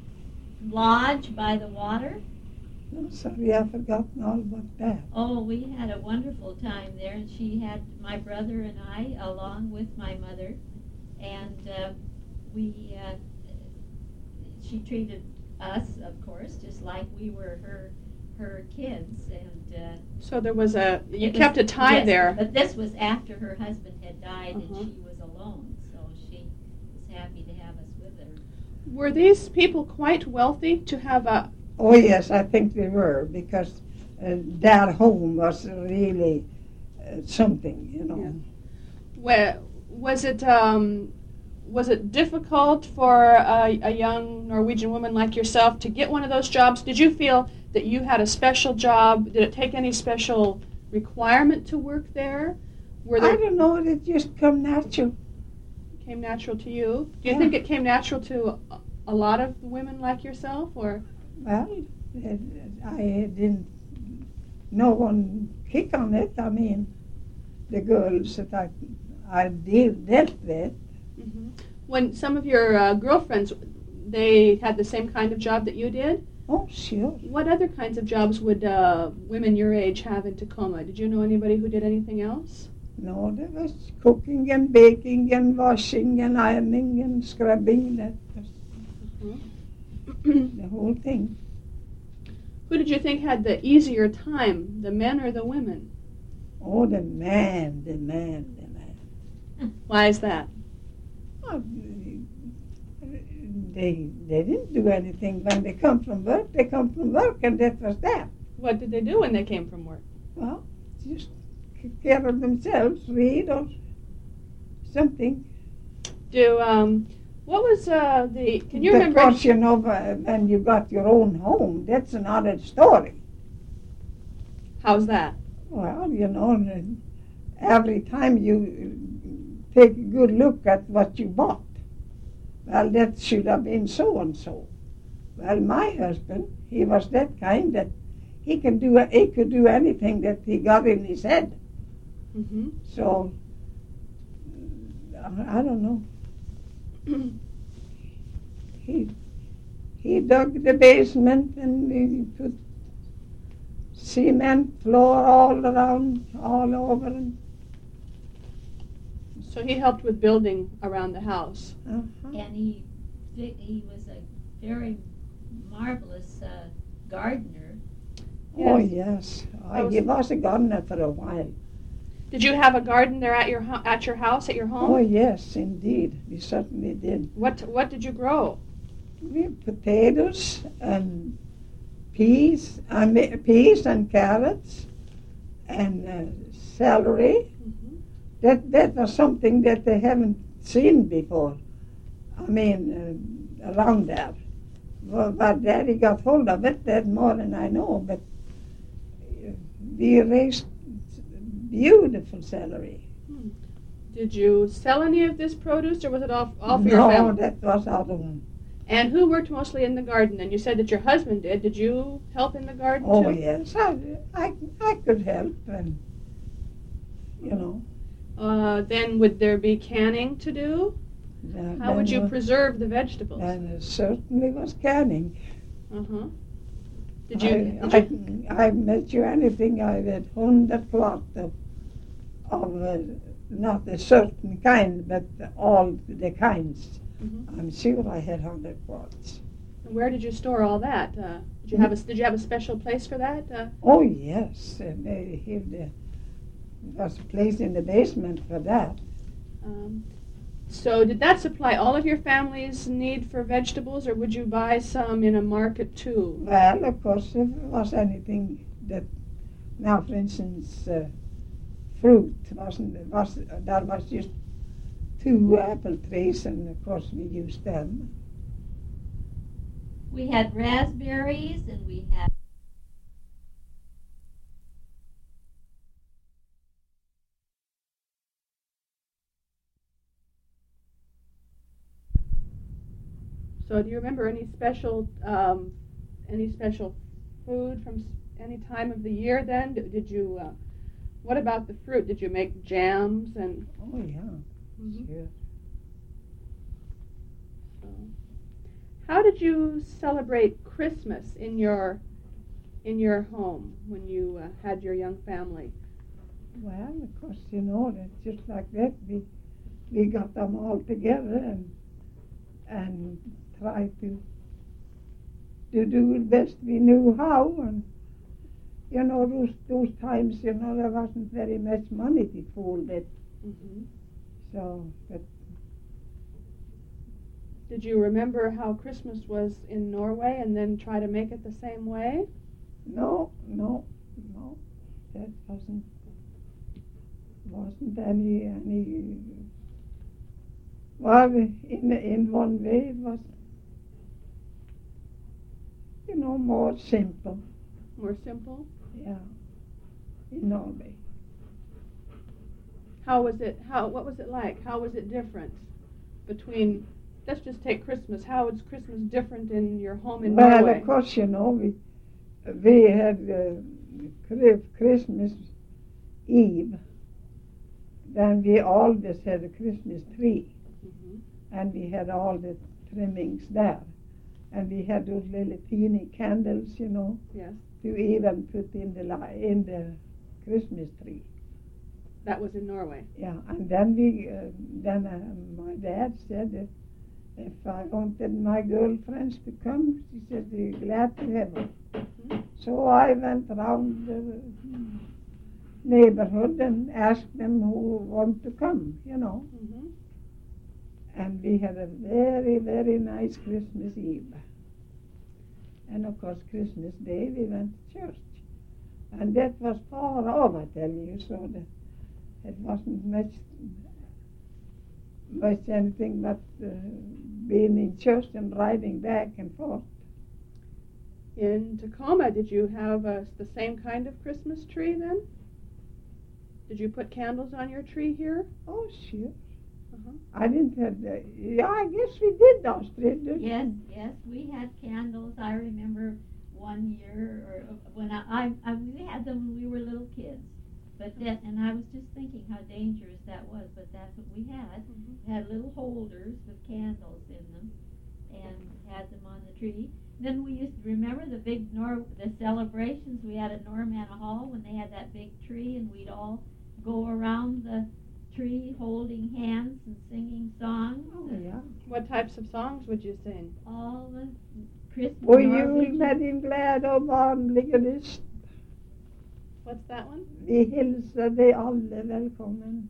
S3: lodge by the water?
S2: I'm sorry, I've forgotten all about that.
S3: Oh, we had a wonderful time there, and she had my brother and I along with my mother, and uh, we uh, she treated us, of course, just like we were her her kids, and uh,
S1: So there was a you
S3: it
S1: kept
S3: was-
S1: a tie
S3: yes,
S1: there.
S3: But this was after her husband had died,
S1: Uh-huh.
S3: and she was alone, so she was happy to have us with her.
S1: Were these people quite wealthy to have a?
S2: Oh yes, I think they were, because uh, their home was really uh, something, you know.
S1: Yeah. Where, was it um, was it difficult for a, a young Norwegian woman like yourself to get one of those jobs? Did you feel that you had a special job? Did it take any special requirement to work there? Were
S2: I
S1: there
S2: don't know, it just come natural.
S1: came natural to you? Do you
S2: Yeah.
S1: think it came natural to a, a lot of women like yourself, or?
S2: Well, uh, I didn't, no one kick on it. I mean, the girls that I, I deal, dealt with.
S1: Mm-hmm. When some of your uh, girlfriends, they had the same kind of job that you did?
S2: Oh, sure.
S1: What other kinds of jobs would uh, women your age have in Tacoma? Did you know anybody who did anything else?
S2: No, there was cooking and baking and washing and ironing and scrubbing. That was
S1: Mm-hmm.
S2: the whole thing.
S1: Who did you think had the easier time, the men or the women?
S2: Oh, the man, the man, the man.
S1: Why is that?
S2: Oh, they they didn't do anything when they come from work. They come from work, and that was that.
S1: What did they do when they came from work?
S2: Well, just take care of themselves, read or something.
S1: Do um, what was uh, the? Can you
S2: Of
S1: remember?
S2: course, you know, uh, when you got your own home, that's another story.
S1: How's that?
S2: Well, you know, and every time you take a good look at what you bought, well, that should have been so and so. Well, my husband, he was that kind that he can do he could do anything that he got in his head.
S1: Mm-hmm.
S2: So I I don't know. He he dug the basement and he put cement floor all around, all over. And,
S1: So he helped with building around the house.
S2: uh-huh.
S3: And he he was a very marvelous uh, gardener.
S2: Oh
S1: Yes.
S2: yes,
S1: I
S2: I,
S1: was-
S2: he was a gardener for a while.
S1: Did you have a garden there at your ho- at your house at your home?
S2: Oh yes, indeed, we certainly did.
S1: What what did you grow?
S2: We had potatoes and peas, I mean, peas and carrots and uh, celery.
S1: Mm-hmm.
S2: That that was something that they haven't seen before. I mean, uh, around there. Well, but Daddy got hold of it. That's more than I know. But uh, we raised beautiful celery.
S1: Did you sell any of this produce, or was it all all for your
S2: No,
S1: family?
S2: that was our own.
S1: And who worked mostly in the garden? And you said that your husband did. Did you help in the garden
S2: Oh
S1: too?
S2: yes, I, I, I could help, and you know.
S1: Uh, then would there be canning to do?
S2: Then,
S1: How would
S2: then
S1: you
S2: was-
S1: preserve the vegetables?
S2: Then it certainly was canning.
S1: Uh huh. Did you?
S2: I,
S1: Did you
S2: I, I bet you anything I had hundred plot of, of uh, not a certain kind, but all the kinds.
S1: Mhm.
S2: I'm sure I had hundred plots.
S1: Where did you store all that? Uh, did you have a Did you have a special place for that? Uh,
S2: Oh yes, and they have the, there was a place in the basement for that.
S1: um, so did that supply all of your family's need for vegetables, or would you buy some in a market too?
S2: Well, of course, if it was anything that, now for instance, uh, fruit wasn't, was, that was just two apple trees, and of course we used them.
S3: We had raspberries and we had
S1: So do you remember any special um, any special food from s- any time of the year? Then did, did you? Uh, what about the fruit? Did you make jams and?
S2: Oh yeah,
S1: Mhm.
S2: sure.
S1: So, how did you celebrate Christmas in your in your home when you uh, had your young family?
S2: Well, of course, you know, that just like that, we we got them all together and and tried to to do the best we knew how. And you know, those those times, you know, there wasn't very much money to fool with.
S1: Mm-hmm.
S2: So, but
S1: Did you remember how Christmas was in Norway and then try to make it the same way?
S2: no, no, no, that wasn't wasn't any any. Well, in in one way it was, you know, more simple.
S1: More simple?
S2: Yeah, in Norway.
S1: How was it? How what was it like? How was it different between? Let's just take Christmas. How is Christmas different in your home in
S2: Well,
S1: Norway?
S2: of course, you know, we we had uh, Chri- Christmas Eve. Then we always had a Christmas tree,
S1: Mhm.
S2: and we had all the trimmings there, and we had those little teeny candles, you know,
S1: Yes,
S2: to even put in the li- in the Christmas tree.
S1: that was in Norway.
S2: Yeah, and then we uh, then uh, my dad said that if I wanted my girlfriends to come, she said, "We're glad to have them."
S1: Mhm.
S2: So I went around the neighborhood and asked them who want to come, you know.
S1: Mhm.
S2: And we had a very, very nice Christmas Eve. And of course, Christmas Day we went to church. And that was far off, I tell you, so that it wasn't much, much anything but uh, being in church and riding back and forth.
S1: In Tacoma, did you have uh, the same kind of Christmas tree then? Did you put candles on your tree here?
S2: Oh, sure.
S1: Uh-huh.
S2: I didn't have the, yeah, I guess we did those three, didn't
S3: yes,
S2: we?
S3: yes, we had candles. I remember one year, or when I, I, I we had them when we were little kids. But then, and I was just thinking how dangerous that was. But that's what we had.
S1: Mhm.
S3: We had little holders with candles in them, and had them on the tree. Then we used to remember the big Nor the celebrations we had at Normanna Hall when they had that big tree, and we'd all go around the tree holding hands and singing songs.
S2: Oh,
S3: and
S2: yeah.
S1: What types of songs would you sing?
S3: all the Christmas.
S2: Och
S3: Norwegian-
S2: jul med din glädje och vanliga list.
S1: What's that one?
S2: Vi hälsar dig alla välkommen.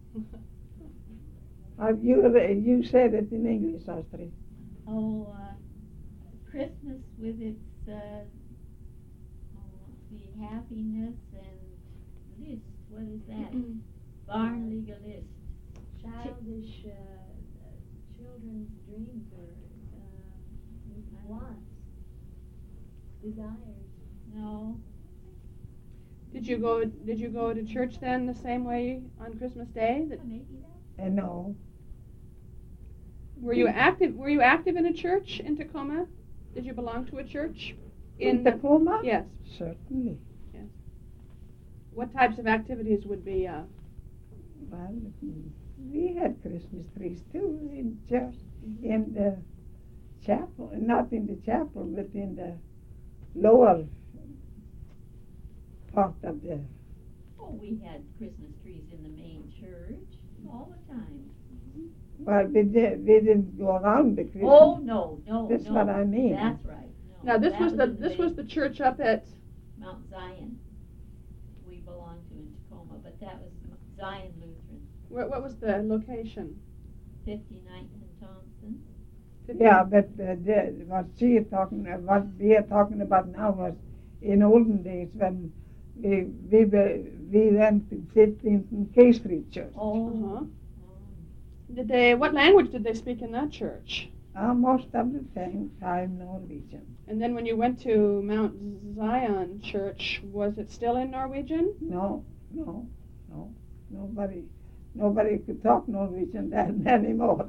S2: Uh, you, you said it in English, Astrid.
S3: Oh, uh, Christmas with its, uh, oh, let's see, happiness and list. What is that? Barnliga list.
S4: Childish uh, uh, children's dreams or uh, wants, desires.
S3: No.
S1: Did you go? Did you go to church then the same way on Christmas Day? That,
S3: Maybe that.
S2: And no.
S1: were you active? Were you active in a church in Tacoma? Did you belong to a church?
S2: In
S1: the-
S2: Tacoma?
S1: Yes.
S2: Certainly.
S1: What types of activities would be? Uh,
S2: Well, we had Christmas trees too in church, in the chapel, not in the chapel, but in the lower part of the.
S3: Oh, we had Christmas trees in the main church all the time.
S2: Well, we, did, we didn't go around the Christmas.
S3: Oh no, no,
S2: That's
S3: no.
S2: what I mean.
S3: That's right. No,
S1: Now this
S3: that
S1: was the
S3: in
S1: this
S3: main-
S1: was the church up at
S3: Mount Zion. We belonged to in Tacoma, but that was Zion Lutheran,
S1: what, what was the location?
S3: fifty-ninth and Thompson.
S2: Yeah, but uh, the, what she is talking, uh, what we are talking about now was in olden days when we we were, we went to fifteenth and K Street Church.
S3: Oh.
S1: Uh-huh. Did they? What language did they speak in that church?
S2: Uh, most of the time, I'm Norwegian.
S1: And then when you went to Mount Zion Church, was it still in Norwegian?
S2: No, no, no, nobody, nobody could talk Norwegian then anymore.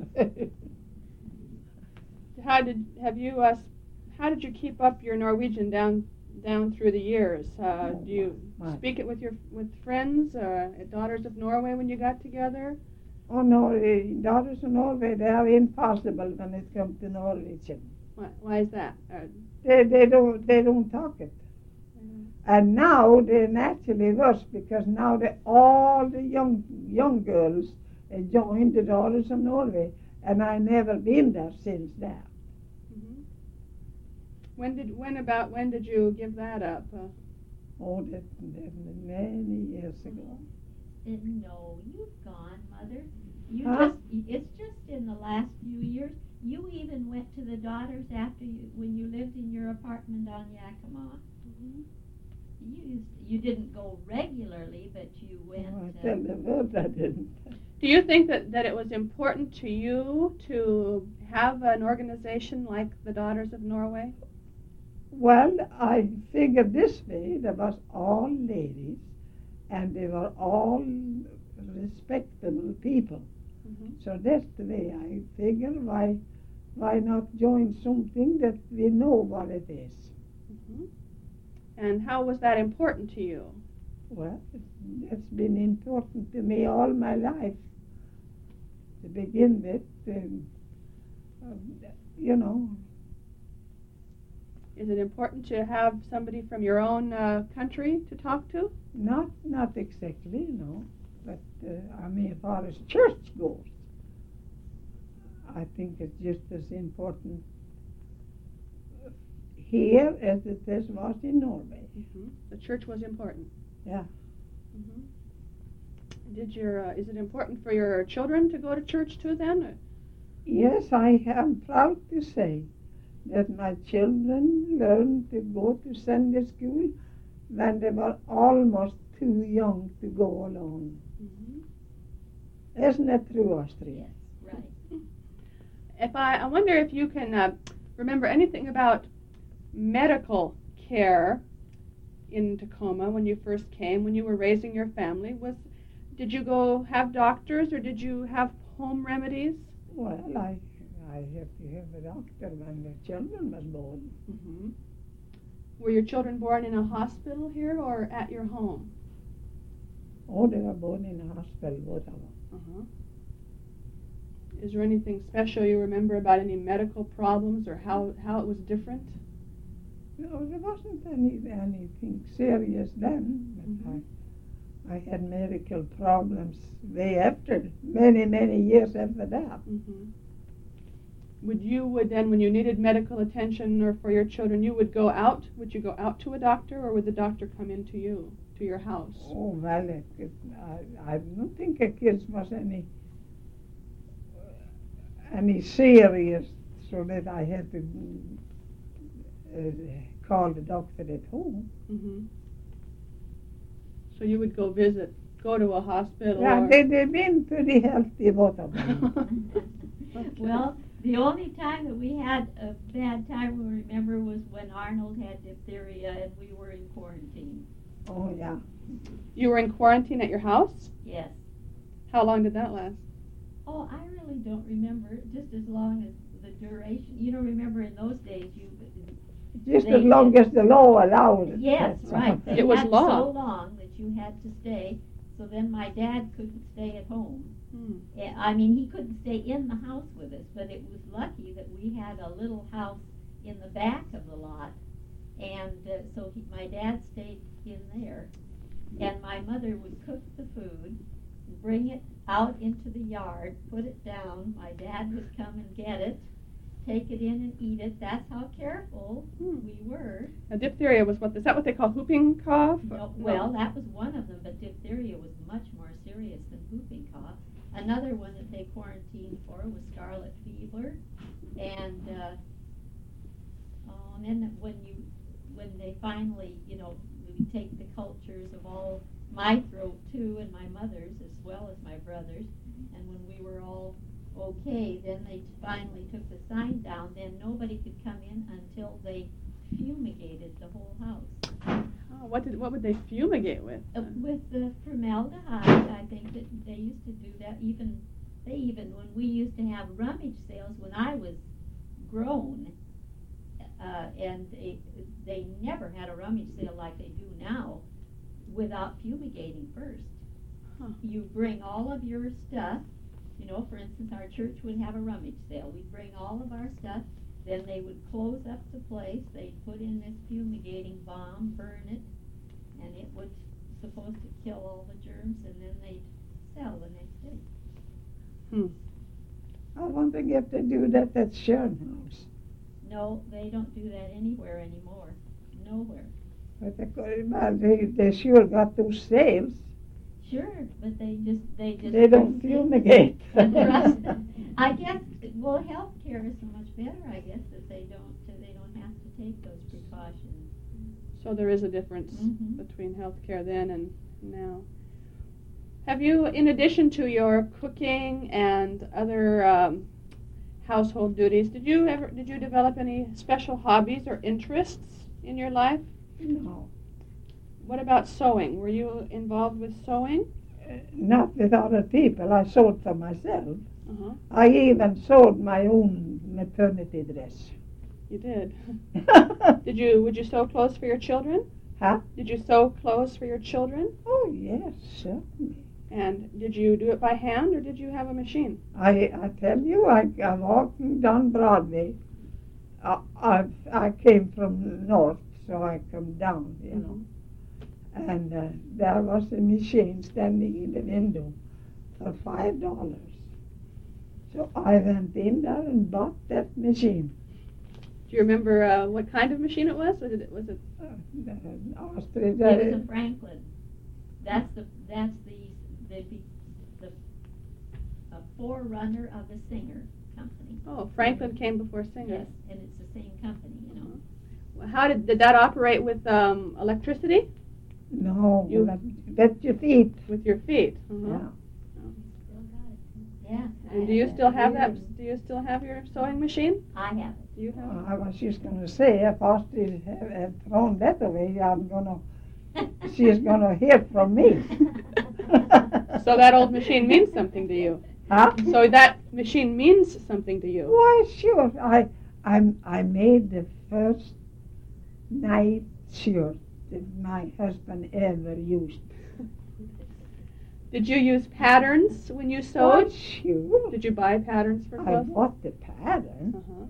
S1: How did have you? Uh, how did you keep up your Norwegian down down through the years? Uh,
S2: Oh,
S1: do you
S2: my.
S1: speak it with your with friends, uh, at Daughters of Norway when you got together?
S2: Oh no, the daughters of Norway, they are impossible when it comes to Norwegian.
S1: Why, why is that? Uh,
S2: They, they don't, they don't talk it. And now they're naturally worse because now they, all the young young girls uh, joined the Daughters of Norway, and I never been there since that.
S1: mhm. When did when about when did you give that up? Uh,
S2: Oh, that, that many years ago.
S3: Uh, No, you've gone, Mother. You
S2: Huh?
S3: just, it's just in the last few years. You even went to the Daughters after you, when you lived in your apartment on Yakima. You used, you didn't go regularly, but you went.
S2: Oh, I
S3: uh,
S2: tell the world I didn't.
S1: Do you think that, that it was important to you to have an organization like the Daughters of Norway?
S2: Well, I figured this way, there was all ladies, and they were all respectable people.
S1: Mhm.
S2: So that's the way I figure, why, why not join something that we know what it is?
S1: Mhm. And how was that important to you?
S2: Well, that's been important to me all my life. To begin with, um, um, you know,
S1: Is it important to have somebody from your own uh, country to talk to?
S2: not not exactly, no, but uh, I mean, as far as church goes, I think it's just as important here as it is was in Norway.
S1: Mm-hmm. The church was important.
S2: Yeah.
S1: Mm-hmm. Did your uh, is it important for your children to go to church too then?
S2: Yes, I am proud to say that my children learned to go to Sunday school when they were almost too young to go alone.
S1: Mm-hmm.
S2: Isn't it true, Astrid?
S3: Yes, right.
S1: If I, I wonder if you can uh, remember anything about medical care in Tacoma when you first came, when you were raising your family. Was did you go have doctors or did you have home remedies?
S2: Well, I, I have to have a doctor when the children was born.
S1: Mm-hmm. Were your children born in a hospital here or at your home?
S2: Oh, they were born in a hospital, both of them.
S1: Uh-huh. Is there anything special you remember about any medical problems or how, how it was different?
S2: No, there wasn't any anything serious then, but
S1: Mhm.
S2: I, I had medical problems way after, many, many years after that.
S1: Mm-hmm. Would you would then, when you needed medical attention or for your children, you would go out? Would you go out to a doctor or would the doctor come into you, to your house?
S2: Oh, well, it, it, I, I don't think a kid was any, any serious so that I had to uh, call the doctor at home.
S1: Mm-hmm. So you would go visit, go to a hospital?
S2: Yeah,
S1: or...
S2: they, they've been pretty healthy, both of them.
S1: Okay.
S3: Well, the only time that we had a bad time, we remember, was when Arnold had diphtheria and we were in quarantine.
S2: Oh, yeah.
S1: You were in quarantine at your house?
S3: Yes.
S1: How long did that last?
S3: Oh, I really don't remember. Just as long as the duration. You know, remember in those days, you.
S2: Just
S3: They
S2: as long
S3: did.
S2: as the law allowed it.
S3: Yes,
S2: That's
S3: right.
S2: all.
S3: They
S1: It was
S3: had
S1: law.
S3: so long that you had to stay. So then my dad couldn't stay at home.
S1: Hmm.
S3: Yeah, I mean, he couldn't stay in the house with us, but it was lucky that we had a little house in the back of the lot And uh, so he, my dad stayed in there, and my mother would cook the food, bring it out into the yard, put it down. My dad would come and get it, take it in and eat it. That's how careful
S1: Hmm.
S3: we were.
S1: Now, diphtheria was what, is that what they call whooping cough?
S3: No, well, that was one of them, but diphtheria was much more serious than whooping cough. Another one that they quarantined for was scarlet fever, and uh, oh, and then when you when they finally, you know, we take the cultures of all my throat too, and my mother's as well as my brother's, and when we were all okay, then they finally took the sign down. Then nobody could come in until they fumigated the whole house.
S1: Oh, what did what would they fumigate with?
S3: Uh, with the formaldehyde, I think that they used to do that. Even they even when we used to have rummage sales when I was grown, uh, and they they never had a rummage sale like they do now, without fumigating first.
S1: Huh.
S3: You bring all of your stuff. You know, for instance, our church would have a rummage sale. We'd bring all of our stuff. Then they would close up the place. They'd put in this fumigating bomb, burn it, and it was supposed to kill all the germs, and then they'd sell the next day.
S1: Hmm.
S2: I wonder if they do that at Schoenhaus.
S3: No, they don't do that anywhere anymore. Nowhere.
S2: But they, could- well, they, they sure got those sales.
S3: Sure, but they just they just
S2: They don't fumigate.
S3: Trust. I guess well, healthcare is so much better. I guess that they don't they don't have to take those precautions.
S1: So there is a difference
S3: Mhm.
S1: between healthcare then and now. Have you, in addition to your cooking and other um, household duties, did you ever did you develop any special hobbies or interests in your life?
S2: No,
S1: What about sewing? Were you involved with sewing?
S2: uh, not with other people. I sewed for myself.
S1: Uh-huh.
S2: I even sewed my own maternity dress.
S1: You did. Did you? Would you sew clothes for your children?
S2: Huh?
S1: Did you sew clothes for your children?
S2: Oh, yes, certainly.
S1: And did you do it by hand or did you have a machine?
S2: I, I tell you, I, I walked down Broadway. I, I, I came from north, so I come down, you know. And uh, there was a machine standing in the window for five dollars. So I went in there and bought that machine.
S1: Do you remember uh, what kind of machine it was? Was it was it?
S2: Uh, the ostrich,
S3: It was a Franklin. That's the that's the the the, the a forerunner of the Singer company.
S1: Oh, Franklin came before Singer.
S3: Yes, and it's the same company, you know.
S1: Well, how did did that operate with um, electricity?
S2: no,
S1: You-
S2: that, that you eat.
S1: With your feet? Uh-huh.
S2: Yeah.
S4: Still got it.
S3: Yeah. I
S1: And do you
S3: have
S1: still
S3: that.
S1: have that? Do you still have your sewing machine?
S3: I have it.
S1: Do you have?
S2: I was just going to say, if Astrid had, had thrown that away, I'm going to, she's going to hear from me.
S1: So that old machine means something to you.
S2: Huh?
S1: So that machine means something to you.
S2: Why, sure. I, I, I made the first night shirt that my husband ever used.
S1: Did you use patterns when you
S2: Oh,
S1: sewed?
S2: sure.
S1: Did you buy patterns for
S2: I
S1: clothes?
S2: bought the pattern.
S1: Uh-huh.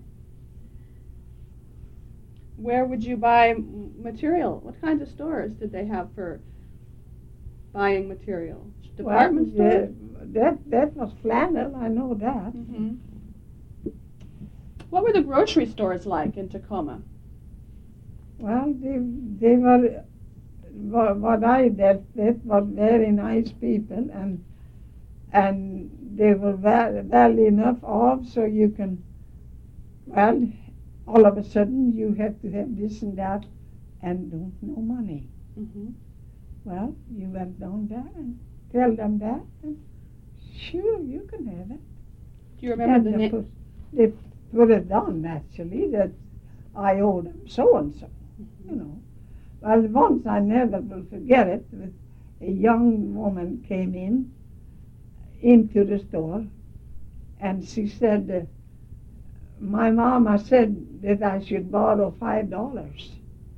S1: Where would you buy m- material? What kinds of stores did they have for buying material? Department
S2: well,
S1: stores?
S2: uh, that, that was flannel, I know that.
S1: hmm What were the grocery stores like in Tacoma?
S2: Well, they, they were, wha- what I dealt with were very nice people, and and they were well, well enough off so you can, well, all of a sudden you have to have this and that, and don't no money.
S1: hmm
S2: Well, you went down there and tell them that, and sure, you can have it.
S1: Do you remember
S2: And
S1: the
S2: they
S1: name?
S2: put, they put it down, actually, that I owe them so-and-so. You know. Well, once I never will forget it. with A young woman came in into the store, and she said, uh, "My mama said that I should borrow five dollars."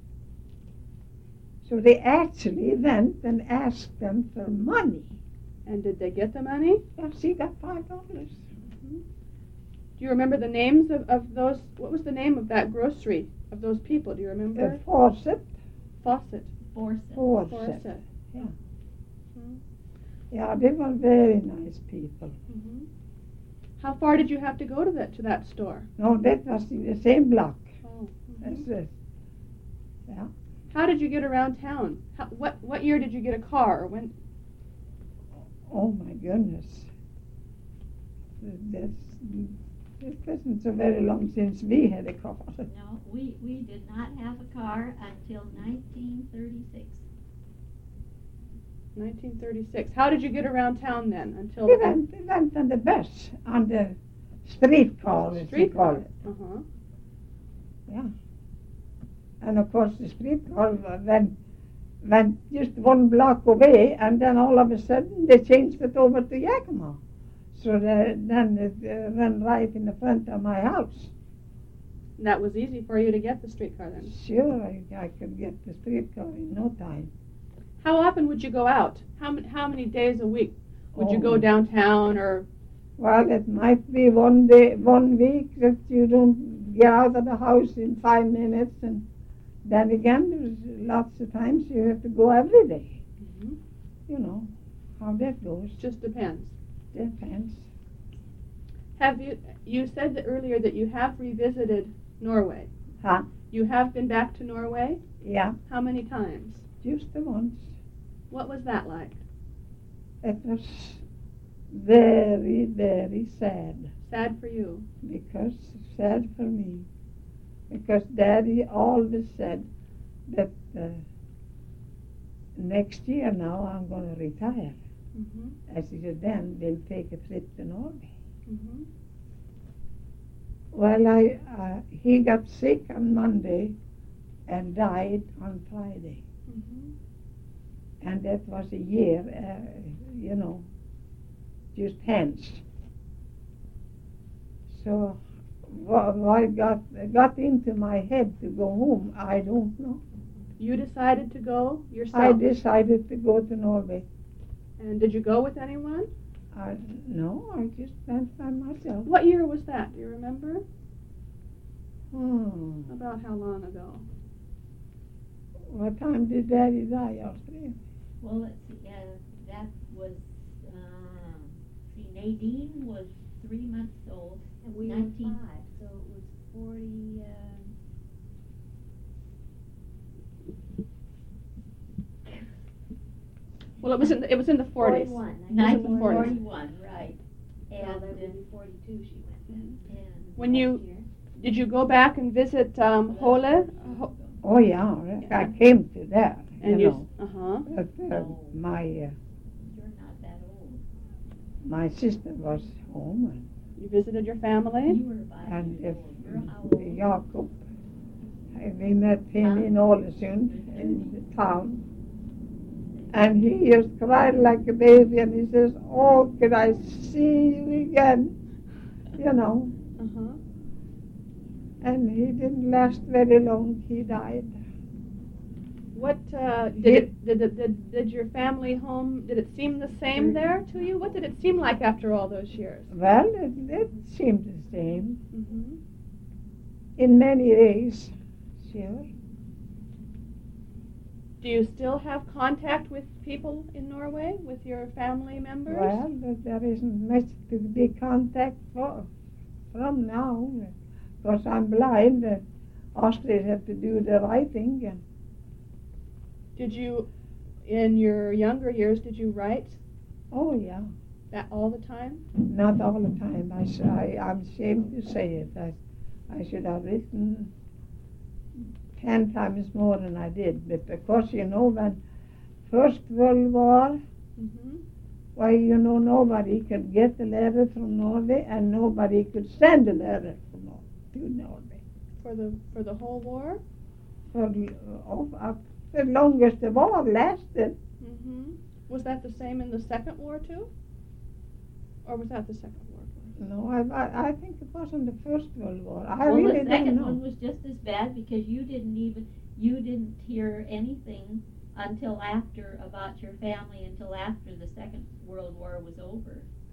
S2: So they actually went and asked them for money.
S1: And did they get the money?
S2: Well, she got five dollars.
S1: Do you remember the names of, of those? What was the name of that grocery, of those people? Do you remember?
S2: The Fawcett.
S1: Fawcett.
S3: Force.
S2: Fawcett.
S1: Fawcett.
S2: Yeah.
S1: Hmm.
S2: Yeah, they were very nice people.
S1: Mm-hmm. How far did you have to go to that to that store?
S2: No, that was in the same block
S1: Oh.
S2: as
S1: Mhm.
S2: this. Yeah.
S1: How did you get around town? How, what what year did you get a car? When?
S2: Oh my goodness. That's, it wasn't so very long since we had a car.
S3: No, we, we did not have a car until nineteen thirty-six.
S1: nineteen thirty-six. How did you get around town then? Until
S2: We went, we went on the bus, on the streetcar, as we call it.
S1: Uh huh.
S2: Yeah. And of course the streetcar went, went just one block away, and then all of a sudden they changed it over to Yakima. So the, then it uh, ran right in the front of my house.
S1: That was easy for you to get the streetcar then.
S2: Sure, I, I could get the streetcar in no time.
S1: How often would you go out? How many how many days a week would you
S2: Oh.
S1: go downtown or?
S2: Well, it might be one day, one week that you don't get out of the house in five minutes, and then again, there's lots of times you have to go every day.
S1: Mhm.
S2: You know how that goes.
S1: Just depends.
S2: Depends.
S1: Have you? You said that earlier that you have revisited Norway.
S2: Huh?
S1: You have been back to Norway.
S2: Yeah,
S1: How many times?
S2: just the once.
S1: What was that like?
S2: It was very, very sad.
S1: Sad for you.
S2: Because sad for me. Because Daddy always said that uh, next year now I'm going to retire.
S1: Mm-hmm.
S2: As he said, then we'll take a trip to Norway.
S1: Mm-hmm.
S2: Well, I uh, he got sick on Monday and died on Friday.
S1: Mm-hmm.
S2: And that was a year, uh, you know, just hence. So what, what got, got into my head to go home, I don't know.
S1: You decided to go yourself.
S2: I decided to go to Norway.
S1: And did you go with anyone?
S2: I, no, I just went by myself.
S1: What year was that? Do you remember?
S2: Hmm.
S1: About how long ago?
S2: What time did Daddy die, Austria?
S3: Well, let's see, uh, that was, um, see, Nadine was three months old.
S4: And we
S3: Nineteen.
S4: were five, so it was forty, uh,
S1: Well, it was in the, it was in the forties.
S4: forty-one.
S3: Nineteen
S1: forties.
S3: forty-one, right. And,
S4: So that would
S3: uh,
S4: be forty-two she went then.
S3: and
S1: When you-
S3: last year-
S1: Did you go back and visit um, Hole? Ho-
S2: Oh, yeah, I came to that,
S1: and
S2: you
S1: you,
S2: know.
S1: uh huh.
S2: But, uh, my, uh,
S3: You're not that old.
S2: my sister was home, and
S1: You visited your family.
S3: You were five
S2: And
S3: years
S2: if
S3: old. You're how old?
S2: Jacob, uh, we met him
S3: Huh?
S2: in Ålesund, in the town, and he just cried like a baby, and he says, "Oh, could I see you again?" You know,
S1: Uh huh.
S2: and he didn't last very long. He died.
S1: What uh, did
S2: He-
S1: it did, it did did your family home? Did it seem the same there to you? What did it seem like after all those years?
S2: Well, it, it seemed the same
S1: Mm-hmm.
S2: in many ways. Sure.
S1: Do you still have contact with people in Norway, with your family members?
S2: Well, but there isn't much to be contact for from now. Because I'm blind, uh, Austria have to do the writing. And
S1: Did you, in your younger years, did you write
S2: oh, yeah,
S1: that all the time?
S2: not all the time. I, s- I, am ashamed to say it. I, I should have written ten times more than I did. But of course, you know, when First World War,
S1: Mm-hmm.
S2: why, you know, nobody could get a letter from Norway, and nobody could send a letter from Nor- to Norway.
S1: For the for the whole war.
S2: For uh, of, uh, the longest the war lasted.
S1: Mm-hmm. Was that the same in the Second War too? Or was that the Second War?
S2: No, I, I, I think it was in the First World War. I
S3: Well,
S2: really
S3: the
S2: don't
S3: second
S2: know.
S3: one was just as bad because you didn't even, you didn't hear anything until after, about your family, until after the Second World War was over.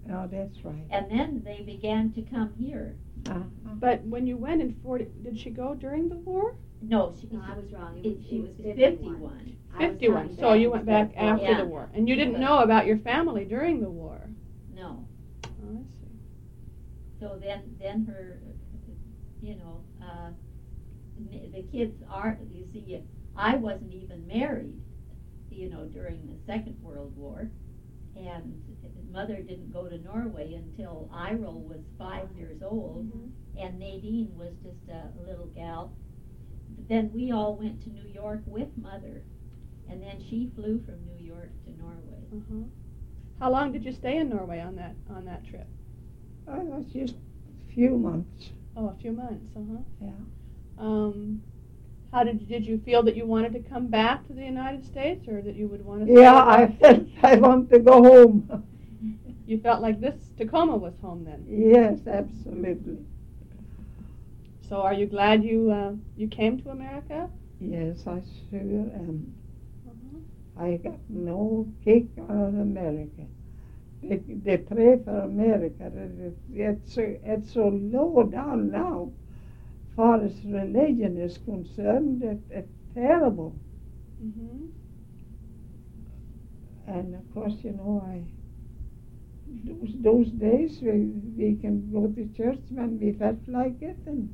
S2: Oh, that's right.
S3: And then they began to come here.
S2: Uh-huh.
S1: But when you went in forty, did she go during the war?
S3: No, she,
S4: No, I was wrong. It
S3: it,
S4: was,
S3: she
S4: it
S3: was
S4: was
S3: fifty-one.
S4: fifty-one. I was
S1: fifty-one.
S4: coming
S1: So you went back
S4: instead of
S1: after
S3: Yeah.
S1: the war. And you didn't
S3: Yeah.
S1: know about your family during the war.
S3: no.
S1: Oh, I see.
S3: So then, then her, you know, uh, n- the kids are, you see, I wasn't even married, you know, during the Second World War. And mother didn't go to Norway until Iril was five years old, and Nadine was just a little gal. Then we all went to New York with mother, and then she flew from New York to Norway.
S1: Uh-huh. How long did you stay in Norway on that on that trip?
S2: I was just a few months.
S1: Oh, a few months. Uh-huh.
S2: Yeah.
S1: Um, how did you, did you feel that you wanted to come back to the United States, or that you would want to?
S2: Yeah, I felt I want to go home.
S1: You felt like this Tacoma was home then.
S2: Yes, absolutely.
S1: So, are you glad you uh, you came to America?
S2: Yes, I sure am.
S1: Uh-huh.
S2: I got no kick out of America. They, they pray for America. It- It's so, it's so low down now. As far as religion is concerned, it, it's terrible.
S1: Mm-hmm.
S2: And of course, you know, I those, those days we, we can go to church when we felt like it, and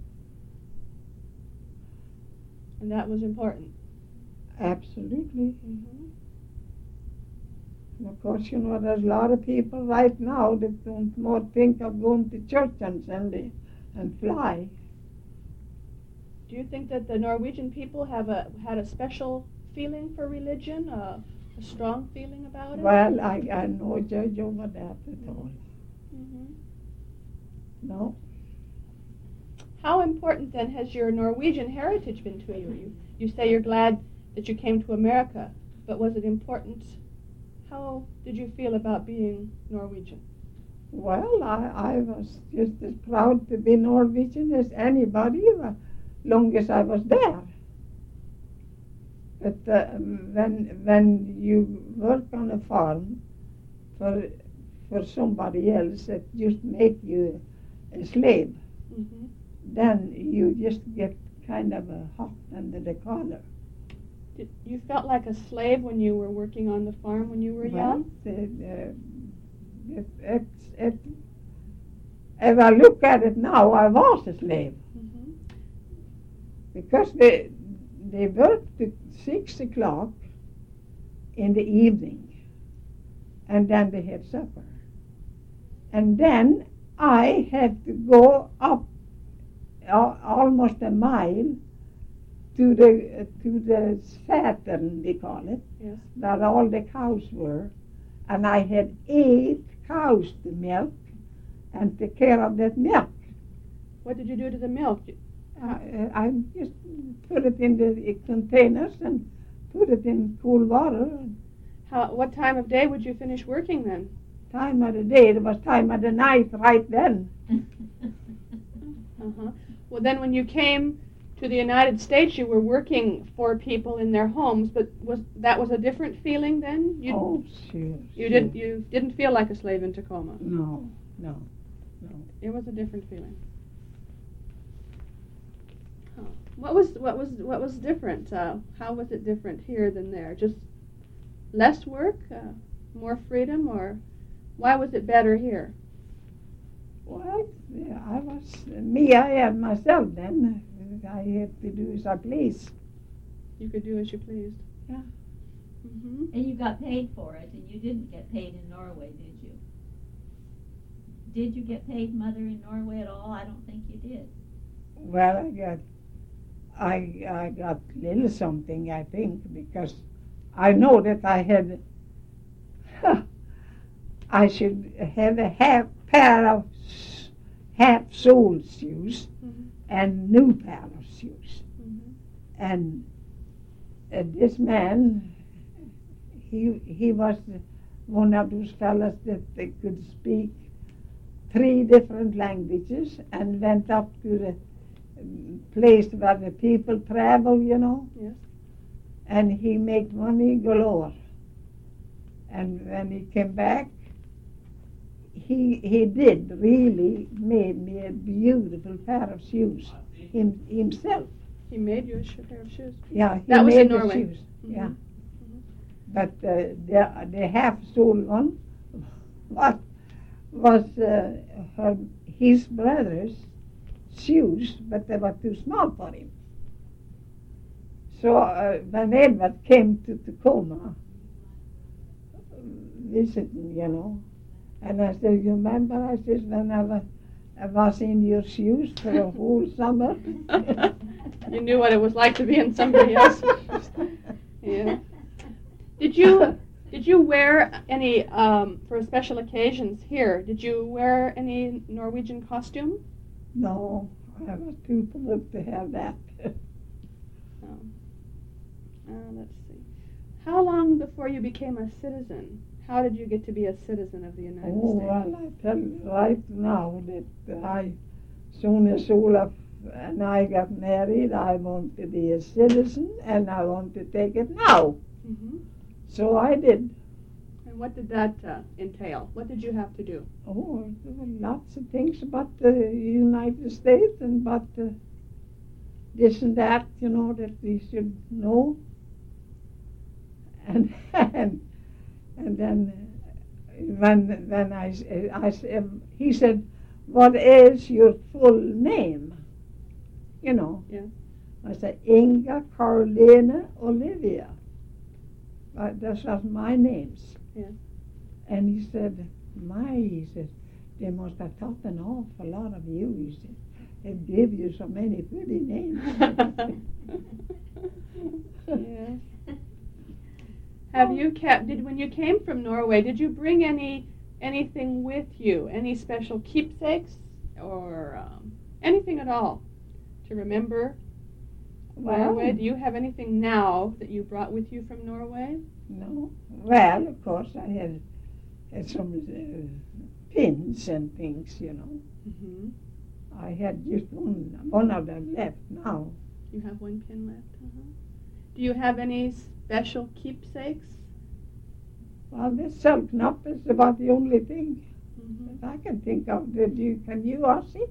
S1: And that was important.
S2: absolutely.
S1: Mm-hmm.
S2: And of course, you know, there's a lot of people right now that don't more think of going to church on Sunday and fly.
S1: Do you think that the Norwegian people have a had a special feeling for religion, uh, a strong feeling about it?
S2: Well, I, I no judge over that at all.
S1: Mm-hmm.
S2: No.
S1: How important then has your Norwegian heritage been to you? You you say you're glad that you came to America, but was it important? How did you feel about being Norwegian?
S2: Well, I, I was just as proud to be Norwegian as anybody, as long as I was there. But uh, when when you work on a farm for for somebody else that just make you a slave,
S1: Mm-hmm.
S2: then you just get kind of a hot under the collar.
S1: Did, you felt like a slave when you were working on the farm when you were
S2: Well,
S1: young?
S2: the, the, it, it's, it, if I look at it now, I was a slave.
S1: Mm-hmm.
S2: Because they, they worked at six o'clock in the evening, and then they had supper. And then I had to go up uh, almost a mile to the uh, to the Saturn, we call it,
S1: Yes.
S2: where all the cows were, and I had eight cows to milk and take care of that milk.
S1: What did you do to the milk?
S2: I, I just put it in the containers and put it in cool water.
S1: How? What time of day would you finish working then?
S2: Time of the day, it was time of the night right then.
S1: Uh-huh. Well, then when you came to the United States, you were working for people in their homes, but was that was a different feeling then? You,
S2: Oh, sure.
S1: you
S2: sure.
S1: didn't you didn't feel like a slave in Tacoma.
S2: No, no, no.
S1: It was a different feeling. Huh. What was what was what was different? Uh, how was it different here than there? Just less work, uh, more freedom, or why was it better here?
S2: Well, yeah, I was, me, I had myself then. I had to do as I pleased.
S1: You could do as you pleased.
S2: Yeah.
S1: Mm-hmm.
S3: And you got paid for it, and you didn't get paid in Norway, did you? Did you get paid, Mother, in Norway at all? I don't think you did.
S2: Well, I got, I, I got little something, I think, because I know that I had, I should have a half pair of s- half-soled shoes
S1: Mm-hmm.
S2: and new pair of shoes.
S1: Mm-hmm.
S2: And uh, this man, he he was one of those fellows that they could speak three different languages and went up to the um, place where the people travel, you know.
S1: Yes.
S2: And he made money galore. And when he came back, he he did really made me a beautiful pair of shoes him, himself.
S1: He made you a sh- pair of shoes.
S2: Yeah, he
S1: That was
S2: made
S1: in
S2: the
S1: Norway.
S2: shoes.
S1: Mhm.
S2: Yeah,
S1: Mhm.
S2: but uh, the the half-soled one was was uh, her, his brother's shoes, but they were too small for him. So uh, when Edward came to Tacoma, visiting, you know, and I said, you remember, I said, when I was, I was in your shoes for a whole summer.
S1: You knew what it was like to be in somebody else's shoes. Yeah. Did you did you wear any um, for special occasions here? Did you wear any Norwegian costume?
S2: No, I was too poor to have that.
S1: Oh. Uh, let's see. How long before you became a citizen? How did you get to be a citizen of the United
S2: Oh,
S1: States?
S2: well, I tell you right now that I, soon as Olaf and I got married, I want to be a citizen and I want to take it now.
S1: Hmm.
S2: So I did.
S1: And what did that uh, entail? What did you have to do?
S2: Oh, there were lots of things about the United States and about uh, this and that, you know, that we should know. And and, and then uh, when when I, s- I s- um, he said, "What is your full name?" You know.
S1: Yeah.
S2: I said, "Inga Carolina Olivia." Uh, that was my names.
S1: Yeah.
S2: And he said, "My," he said, "they must have taught an awful lot of you." He said, "They give you so many pretty names."
S1: Yes. Have you kept? Did when you came from Norway? Did you bring any anything with you? Any special keepsakes or um, anything at all to remember Norway? Do you have anything now that you brought with you from Norway?
S2: No. Well, of course, I had, had some uh, pins and things, you know.
S1: Mm-hmm.
S2: I had just one, one of them left now.
S1: You have one pin left. Uh-huh. Do you have any special keepsakes?
S2: Well, this silk knot is about the only thing
S1: Mm-hmm.
S2: that I can think of. Did you? Can you, Ossie?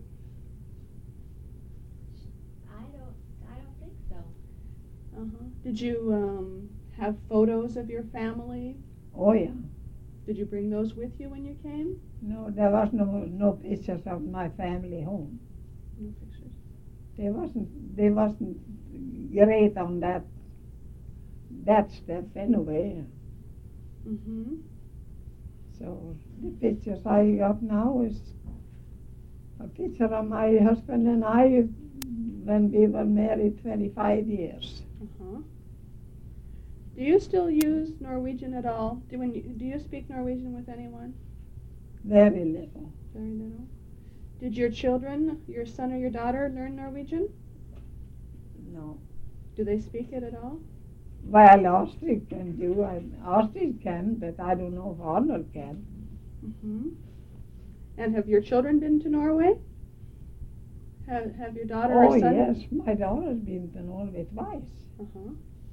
S4: I don't, I don't think so.
S1: Uh-huh. Did you um, have photos of your family?
S2: Oh, yeah.
S1: Did you bring those with you when you came?
S2: No, there was no no pictures of my family home.
S1: No pictures.
S2: They wasn't they wasn't great on that that stuff anyway.
S1: Mm-hmm.
S2: So the pictures I got now is a picture of my husband and I when we were married twenty-five years.
S1: Uh-huh. Do you still use Norwegian at all? Do when you, do you speak Norwegian with anyone?
S2: Very little.
S1: Very little. Did your children, your son or your daughter, learn Norwegian?
S2: No.
S1: Do they speak it at all?
S2: Well, Astrid can do. I, Astrid can, but I don't know if Arnold can.
S1: Mm-hmm. And have your children been to Norway? Have Have your daughter
S2: Oh
S1: or son?
S2: yes, my daughter's been to Norway twice.
S1: Uh-huh.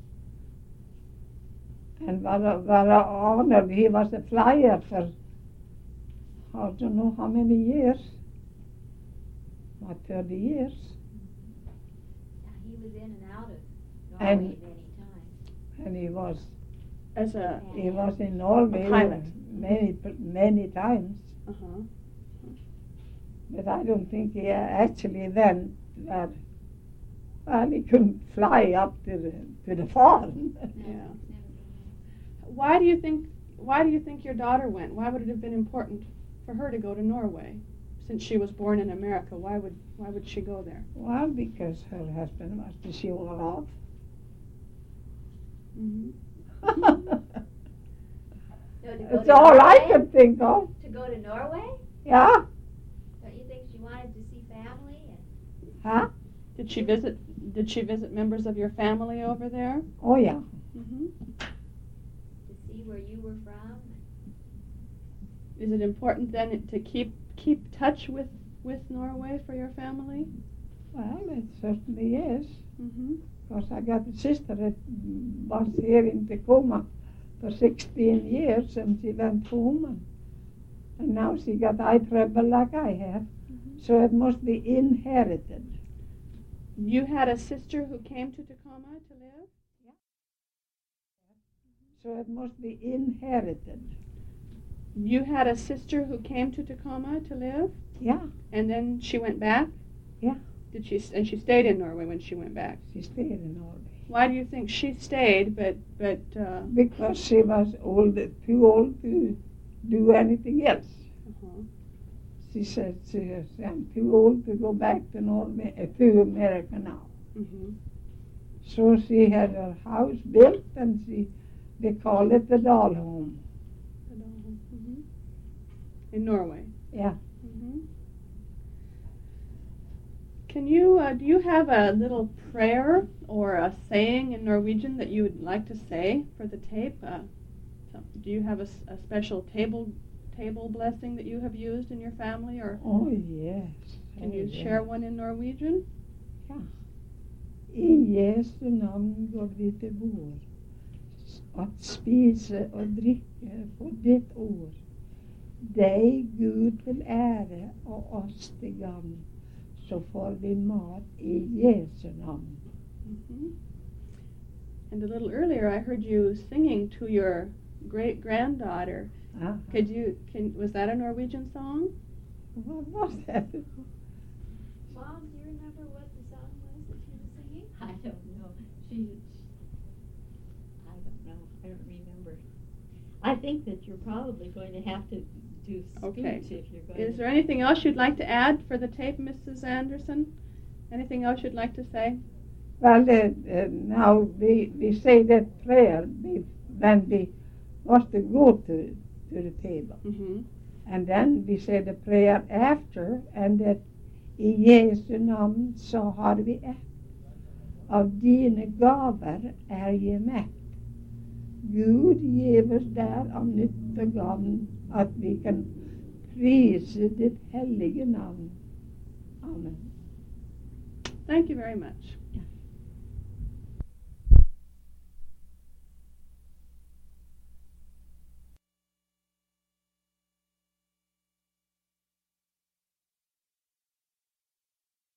S2: And Bara, Bara Arnold, he was a flyer for I don't know how many years. About thirty years.
S4: Yeah, he was in and out of
S2: And-
S4: Norway many times.
S2: And he was
S1: As a
S2: he was in Norway
S1: A pilot.
S2: many many times.
S1: uh-huh.
S2: But I don't think he actually then that well he couldn't fly up to the to the farm.
S4: No,
S1: Yeah.
S4: never been
S1: Why do you think Why do you think your daughter went? Why would it have been important for her to go to Norway, since she was born in America? Why would Why would she go there?
S2: Well, because her husband was to show her off.
S1: Mm-hmm.
S4: No, to go
S2: That's
S4: to
S2: all I
S4: Norway?
S2: could think of.
S4: To go to Norway?
S2: Yeah?
S4: Don't you think she wanted to see family and
S2: Huh?
S1: Did she visit Did she visit members of your family over there?
S2: Oh yeah.
S1: Mm-hmm.
S4: to see where you were from?
S1: Is it important then to keep keep touch with with Norway for your family?
S2: Well, it certainly is.
S1: Mm-hmm.
S2: Because I got a sister that was here in Tacoma for sixteen years and she went home and And now she got eye trouble like I have.
S1: Mhm.
S2: So it must be inherited.
S1: You had a sister who came to Tacoma to live?
S2: So it must be inherited.
S1: You had a sister who came to Tacoma to live?
S2: Yeah,
S1: And then she went back?
S2: Yeah.
S1: Did she? And she stayed in Norway when she went back.
S2: she stayed in Norway.
S1: Why do you think she stayed, but but uh,
S2: Because she was old, too old to do anything else.
S1: uh-huh.
S2: She said, she said, I'm too old to go back to Norway, uh, to America now.
S1: Mhm.
S2: So she had her house built, and she, they call it the doll home.
S1: Mhm. In Norway.
S2: Yeah.
S1: Mhm. Can you uh, do you have a little prayer or a saying in Norwegian that you would like to say for the tape? Uh, so do you have a, s- a special table table blessing that you have used in your family, or
S2: Oh, yes.
S1: can
S2: oh,
S1: you
S2: yes.
S1: share one in Norwegian?
S2: I Jesu navn går vi til bord, at spise og drikke på ditt ord. Deg, Gud, til ære og oss til gagn, så får vi mat i Jesu navn.
S1: Mhm. And a little earlier, I heard you singing to your great granddaughter.
S2: Ah,
S1: Could you? Can was that a Norwegian song?
S2: what was that?
S4: Mom, do you remember what the song was that she was singing?
S3: I don't know. She, I don't know. I don't remember. I think that you're probably going to have to do speech
S1: Okay.
S3: if you're going
S1: Is
S3: to.
S1: there anything else you'd like to add for the tape, Missus Anderson? Anything else you'd like to say?
S2: Well, uh, uh, now we, we say that prayer we, when we was to go to, to the table.
S1: Mm-hmm.
S2: And then vi säger the prayer after, and that i Jesu namn så har vi ett. Av dina gaver är je mätt. Gud give oss där av nytt och gagn att vi kan prisa ditt helige namn. Amen.
S1: Thank you very much.
S2: Ja.